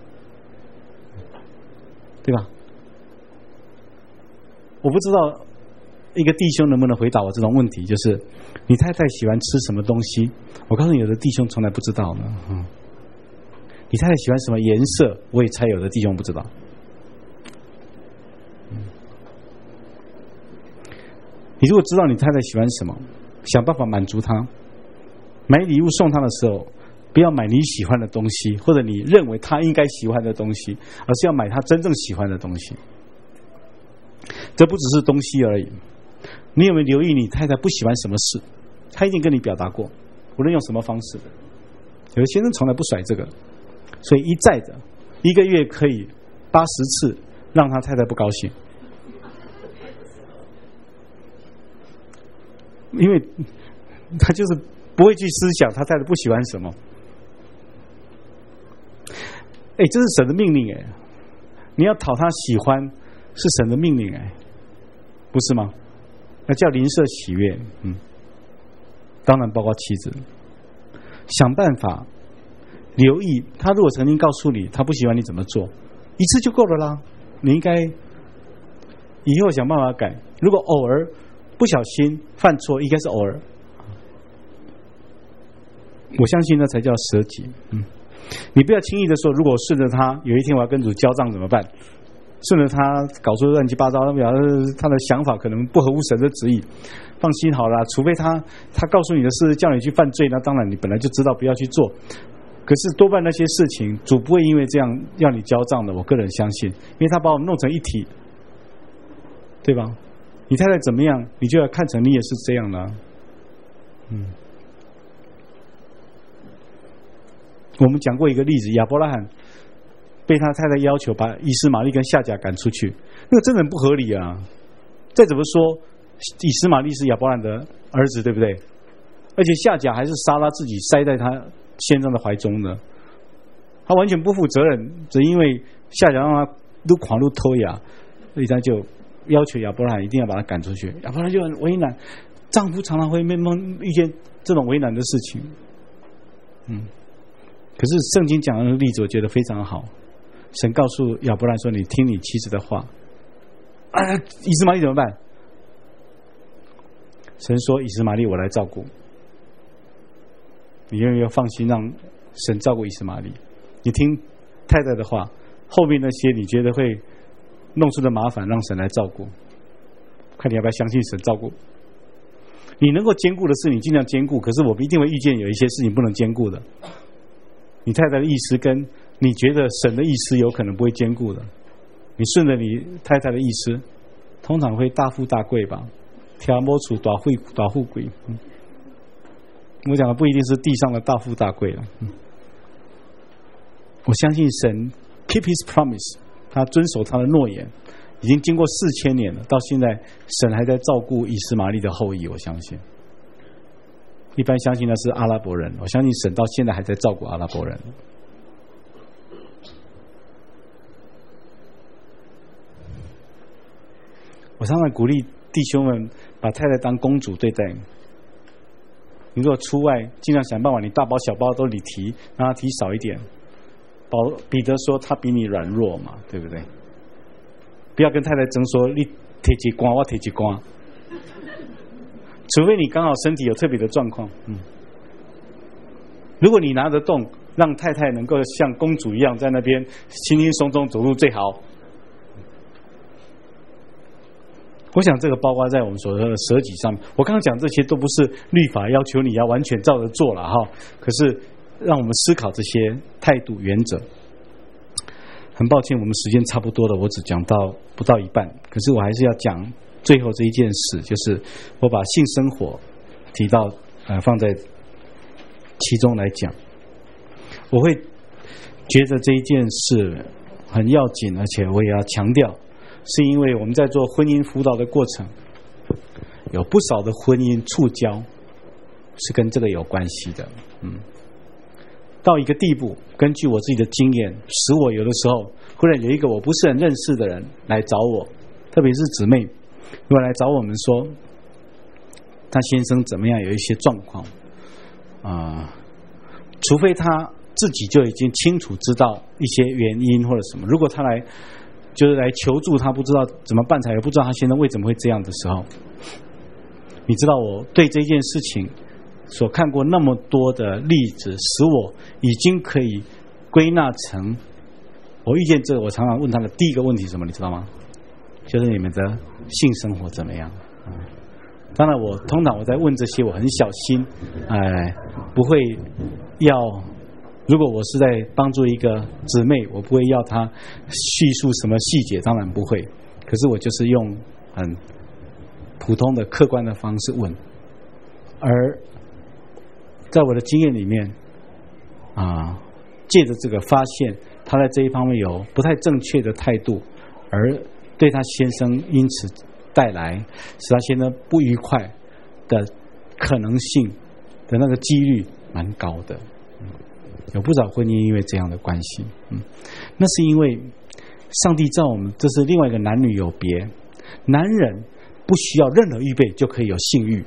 对吧？我不知道一个弟兄能不能回答我这种问题，就是你太太喜欢吃什么东西？我告诉你，有的弟兄从来不知道呢。嗯，你太太喜欢什么颜色？我也猜有的弟兄不知道。嗯，你如果知道你太太喜欢什么，想办法满足她。买礼物送她的时候，不要买你喜欢的东西，或者你认为她应该喜欢的东西，而是要买她真正喜欢的东西。这不只是东西而已，你有没有留意你太太不喜欢什么事？她一定跟你表达过，无论用什么方式。有的先生从来不甩这个，所以一再的一个月可以八十次让他太太不高兴，因为他就是不会去思想他太太不喜欢什么。哎，这是神的命令哎，你要讨他喜欢。是神的命令哎，不是吗？那叫邻舍喜悦，嗯，当然包括妻子。想办法留意他，如果曾经告诉你他不喜欢你怎么做，一次就够了啦。你应该以后想办法改。如果偶尔不小心犯错，应该是偶尔。 我相信那才叫舍己。嗯，你不要轻易的说，如果顺着他，有一天我要跟主交账怎么办？顺着他搞出乱七八糟，表示他的想法可能不合乎神的旨意。放心好了，除非他他告诉你的是叫你去犯罪，那当然你本来就知道不要去做。可是多半那些事情，主不会因为这样要你交账的。我个人相信，因为他把我们弄成一体，对吧？你太太怎么样，你就要看成你也是这样了。嗯，我们讲过一个例子，亚伯拉罕被他太太要求把以实玛利跟夏甲赶出去，那个真的很不合理啊！再怎么说，以实玛利是亚伯拉罕的儿子，对不对？而且夏甲还是撒拉自己塞在他先生的怀中的，他完全不负责任，只因为夏甲让他都狂怒偷呀，所以他就要求亚伯拉罕一定要把他赶出去。亚伯拉罕就很为难，丈夫常常会遇见这种为难的事情。嗯，可是圣经讲的例子，我觉得非常好。神告诉亚伯兰说：“你听你妻子的话。”啊，以实玛利怎么办？神说：“以实玛利我来照顾。”你愿不愿意放心让神照顾以实玛利？你听太太的话，后面那些你觉得会弄出的麻烦，让神来照顾。看你要不要相信神照顾。你能够兼顾的事，你尽量兼顾。可是我们一定会遇见有一些事情不能兼顾的。你太太的意思跟你觉得神的意思有可能不会兼顾的。你顺着你太太的意思，通常会大富大贵吧？挑摸出大富大富贵。嗯，我讲的不一定是地上的大富大贵了。嗯，我相信神 keep his promise， 他遵守他的诺言，已经经过四千年了，到现在神还在照顾以实玛利的后裔。我相信，一般相信的是阿拉伯人，我相信神到现在还在照顾阿拉伯人。我常常鼓励弟兄们把太太当公主对待。你如果出外，尽量想办法，你大包小包都你提，让他提少一点。保彼得说他比你软弱嘛，对不对？不要跟太太争说你提几光，我提几光，除非你刚好身体有特别的状况。嗯，如果你拿得动，让太太能够像公主一样在那边轻轻松松走路最好。我想这个包括在我们所说的舍己上面。我刚刚讲这些都不是律法要求你要完全照着做了哈，可是让我们思考这些态度原则。很抱歉，我们时间差不多了，我只讲到不到一半，可是我还是要讲最后这一件事，就是我把性生活提到呃放在其中来讲。我会觉得这一件事很要紧，而且我也要强调，是因为我们在做婚姻辅导的过程，有不少的婚姻触礁是跟这个有关系的。嗯，到一个地步，根据我自己的经验，使我有的时候忽然有一个我不是很认识的人来找我，特别是姊妹，如果来找我们说他先生怎么样，有一些状况啊、呃，除非他自己就已经清楚知道一些原因或者什么，如果他来就是来求助，他不知道怎么办才，也不知道他现在为什么会这样的时候，你知道我对这件事情所看过那么多的例子，使我已经可以归纳成，我遇见这个，我常常问他的第一个问题是什么，你知道吗？就是你们的性生活怎么样？嗯、当然我通常我在问这些，我很小心，哎、呃，不会要。如果我是在帮助一个姊妹，我不会要她叙述什么细节，当然不会。可是我就是用很普通的客观的方式问，而在我的经验里面啊，借着这个发现他在这一方面有不太正确的态度，而对他先生因此带来使他先生不愉快的可能性的那个几率蛮高的。有不少婚姻因为这样的关系，嗯，那是因为上帝造我们，这是另外一个男女有别。男人不需要任何预备就可以有性欲，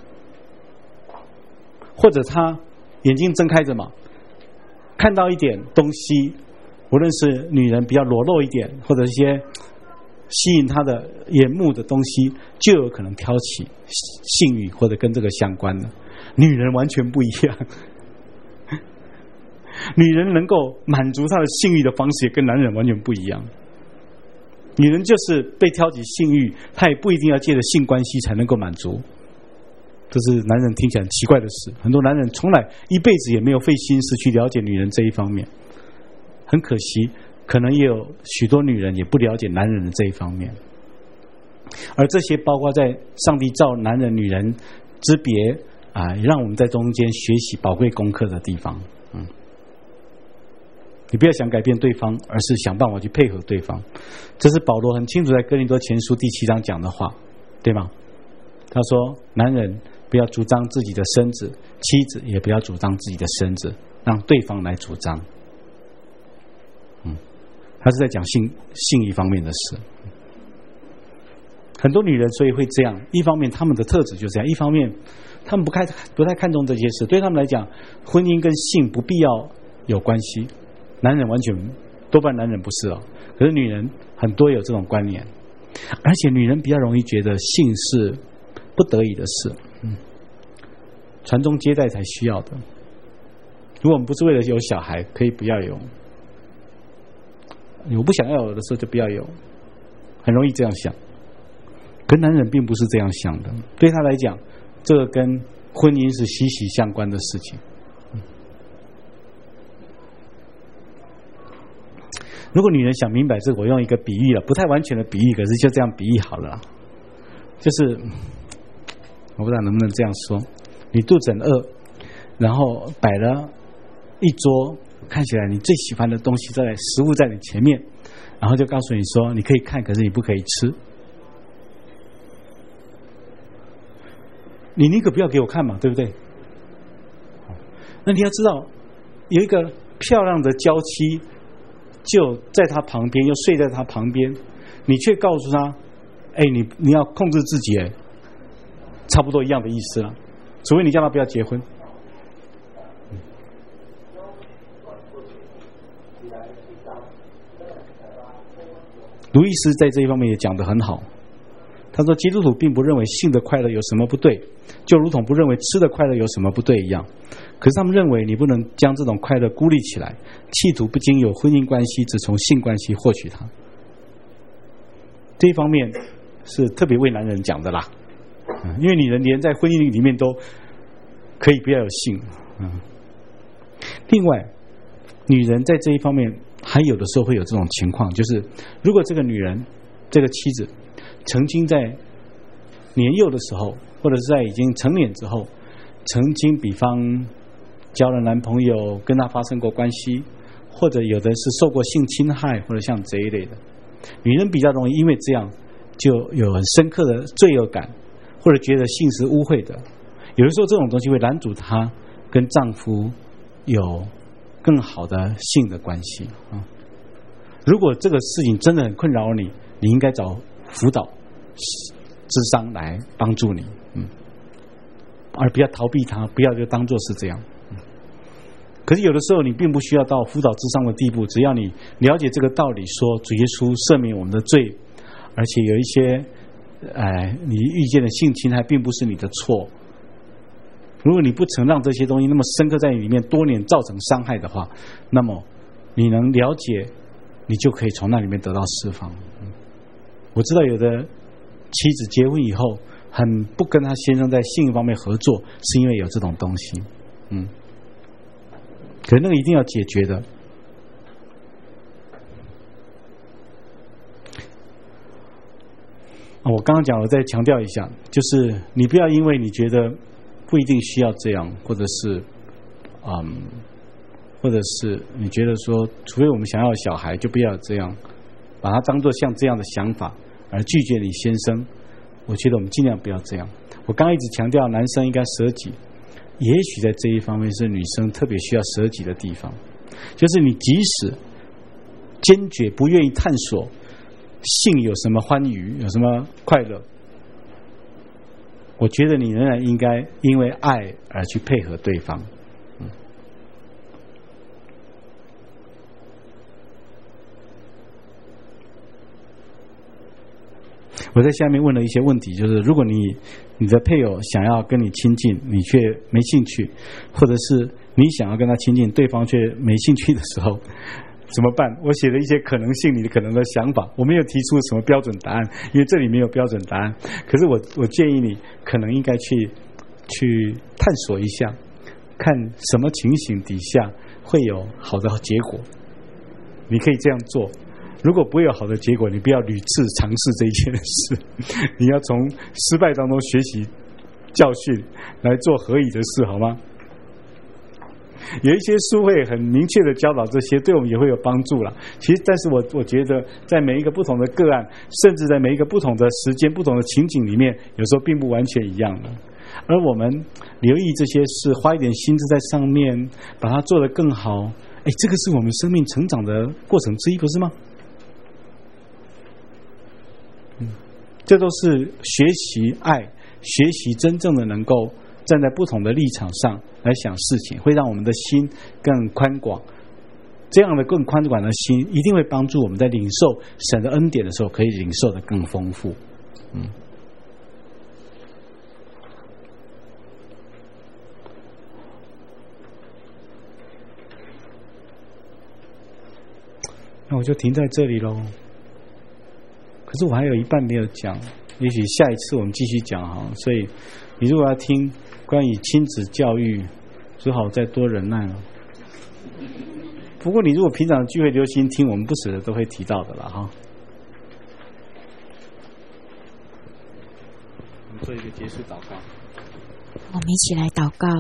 或者他眼睛睁开着嘛，看到一点东西，无论是女人比较裸露一点，或者一些吸引他的眼目的东西，就有可能挑起性欲或者跟这个相关的。女人完全不一样。 女人能够满足她的性欲的方式也跟男人完全不一样。女人就是被挑起性欲，她也不一定要借着性关系才能够满足，这是男人听起来很奇怪的事。很多男人从来一辈子也没有费心思去了解女人这一方面，很可惜，可能也有许多女人也不了解男人的这一方面。而这些包括在上帝造男人女人之别啊，让我们在中间学习宝贵功课的地方。嗯，你不要想改变对方，而是想办法去配合对方。这是保罗很清楚在哥林多前书第七章讲的话，对吗？他说，男人不要主张自己的身子，妻子也不要主张自己的身子，让对方来主张。嗯，他是在讲性性一方面的事。很多女人所以会这样，一方面他们的特质就这样，一方面他们不看不太看重这些事，对他们来讲，婚姻跟性不必要有关系。男人完全多半男人不是哦，可是女人很多有这种观念，而且女人比较容易觉得性是不得已的事，嗯，传宗接代才需要的。如果我们不是为了有小孩，可以不要有，我不想要有的时候就不要有，很容易这样想。可男人并不是这样想的，对他来讲，这个跟婚姻是息息相关的事情。如果女人想明白这个，我用一个比喻了，不太完全的比喻，可是就这样比喻好了。就是我不知道能不能这样说，你肚子很饿，然后摆了一桌看起来你最喜欢的东西在食物在你前面，然后就告诉你说你可以看，可是你不可以吃。你宁可不要给我看嘛，对不对？那你要知道，有一个漂亮的娇妻就在他旁边，又睡在他旁边，你却告诉他，哎，你你要控制自己，哎，差不多一样的意思了。除非你叫他不要结婚。卢易斯在这一方面也讲得很好。他说，基督徒并不认为性的快乐有什么不对，就如同不认为吃的快乐有什么不对一样。可是他们认为你不能将这种快乐孤立起来，企图不经有婚姻关系，只从性关系获取它。这一方面是特别为男人讲的啦，嗯，因为女人连在婚姻里面都可以不要有性。嗯，另外，女人在这一方面还有的时候会有这种情况，就是如果这个女人，这个妻子曾经在年幼的时候，或者是在已经成年之后，曾经比方交了男朋友，跟他发生过关系，或者有的是受过性侵害，或者像这一类的，女人比较容易因为这样就有很深刻的罪恶感，或者觉得性是污秽的。有的时候这种东西会拦阻她跟丈夫有更好的性的关系啊。如果这个事情真的很困扰你，你应该找辅导諮商来帮助你，嗯，而不要逃避它，不要就当作是这样。嗯，可是有的时候你并不需要到辅导諮商的地步，只要你了解这个道理，说主耶稣赦免我们的罪，而且有一些，哎，你遇见的性侵害并不是你的错。如果你不曾让这些东西那么深刻在你里面多年造成伤害的话，那么你能了解，你就可以从那里面得到释放。嗯，我知道有的妻子结婚以后很不跟他先生在性方面合作，是因为有这种东西，嗯，可是那个一定要解决的。我刚刚讲，我再强调一下，就是你不要因为你觉得不一定需要这样，或者是嗯，或者是你觉得说，除非我们想要小孩就不要这样，把它当作像这样的想法而拒绝你先生。我觉得我们尽量不要这样。我刚刚一直强调男生应该舍己，也许在这一方面是女生特别需要舍己的地方，就是你即使坚决不愿意探索性有什么欢愉，有什么快乐，我觉得你仍然应该因为爱而去配合对方。嗯， 我在下面问了一些问题，就是如果你你的配偶想要跟你亲近，你却没兴趣，或者是你想要跟他亲近，对方却没兴趣的时候，怎么办？我写了一些可能性，你的可能的想法，我没有提出什么标准答案，因为这里没有标准答案。可是我我建议你可能应该去去探索一下，看什么情形底下会有好的结果，你可以这样做。如果不会有好的结果，你不要屡次尝试这一件事，你要从失败当中学习教训，来做合宜的事，好吗？有一些书会很明确的教导这些，对我们也会有帮助啦。其实，但是我我觉得，在每一个不同的个案，甚至在每一个不同的时间、不同的情景里面，有时候并不完全一样的。而我们留意这些事，花一点心思在上面，把它做得更好，哎，这个是我们生命成长的过程之一，不是吗？嗯，这都是学习爱，学习真正的能够站在不同的立场上来想事情，会让我们的心更宽广。这样的更宽广的心，一定会帮助我们在领受神的恩典的时候，可以领受的更丰富。嗯。那我就停在这里咯。可是我还有一半没有讲，也许下一次我们继续讲哈。所以你如果要听关于亲子教育，只好再多忍耐了。不过你如果平常聚会留心听，我们不时的都会提到的了哈。我们做一个结束祷告。 我们一起来祷告。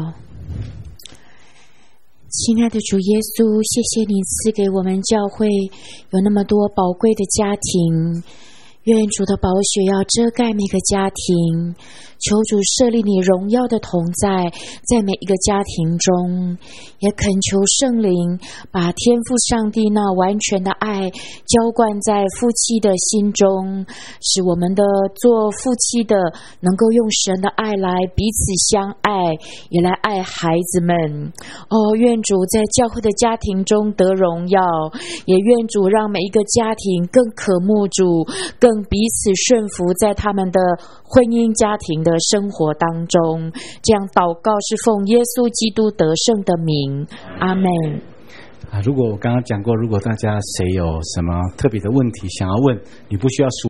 亲爱的主耶稣，谢谢你赐给我们教会有那么多宝贵的家庭，愿主的宝血要遮盖每个家庭，求主设立你荣耀的同在在每一个家庭中，也恳求圣灵把天父上帝那完全的爱浇灌在夫妻的心中，使我们的做夫妻的能够用神的爱来彼此相爱，也来爱孩子们。哦，愿主在教会的家庭中得荣耀，也愿主让每一个家庭更渴慕主，更彼此顺服在他们的婚姻家庭的生活当中。这样祷告是奉耶稣基督得胜的名，阿们。 啊，如果我刚刚讲过，如果大家谁有什么特别的问题想要问，你不需要输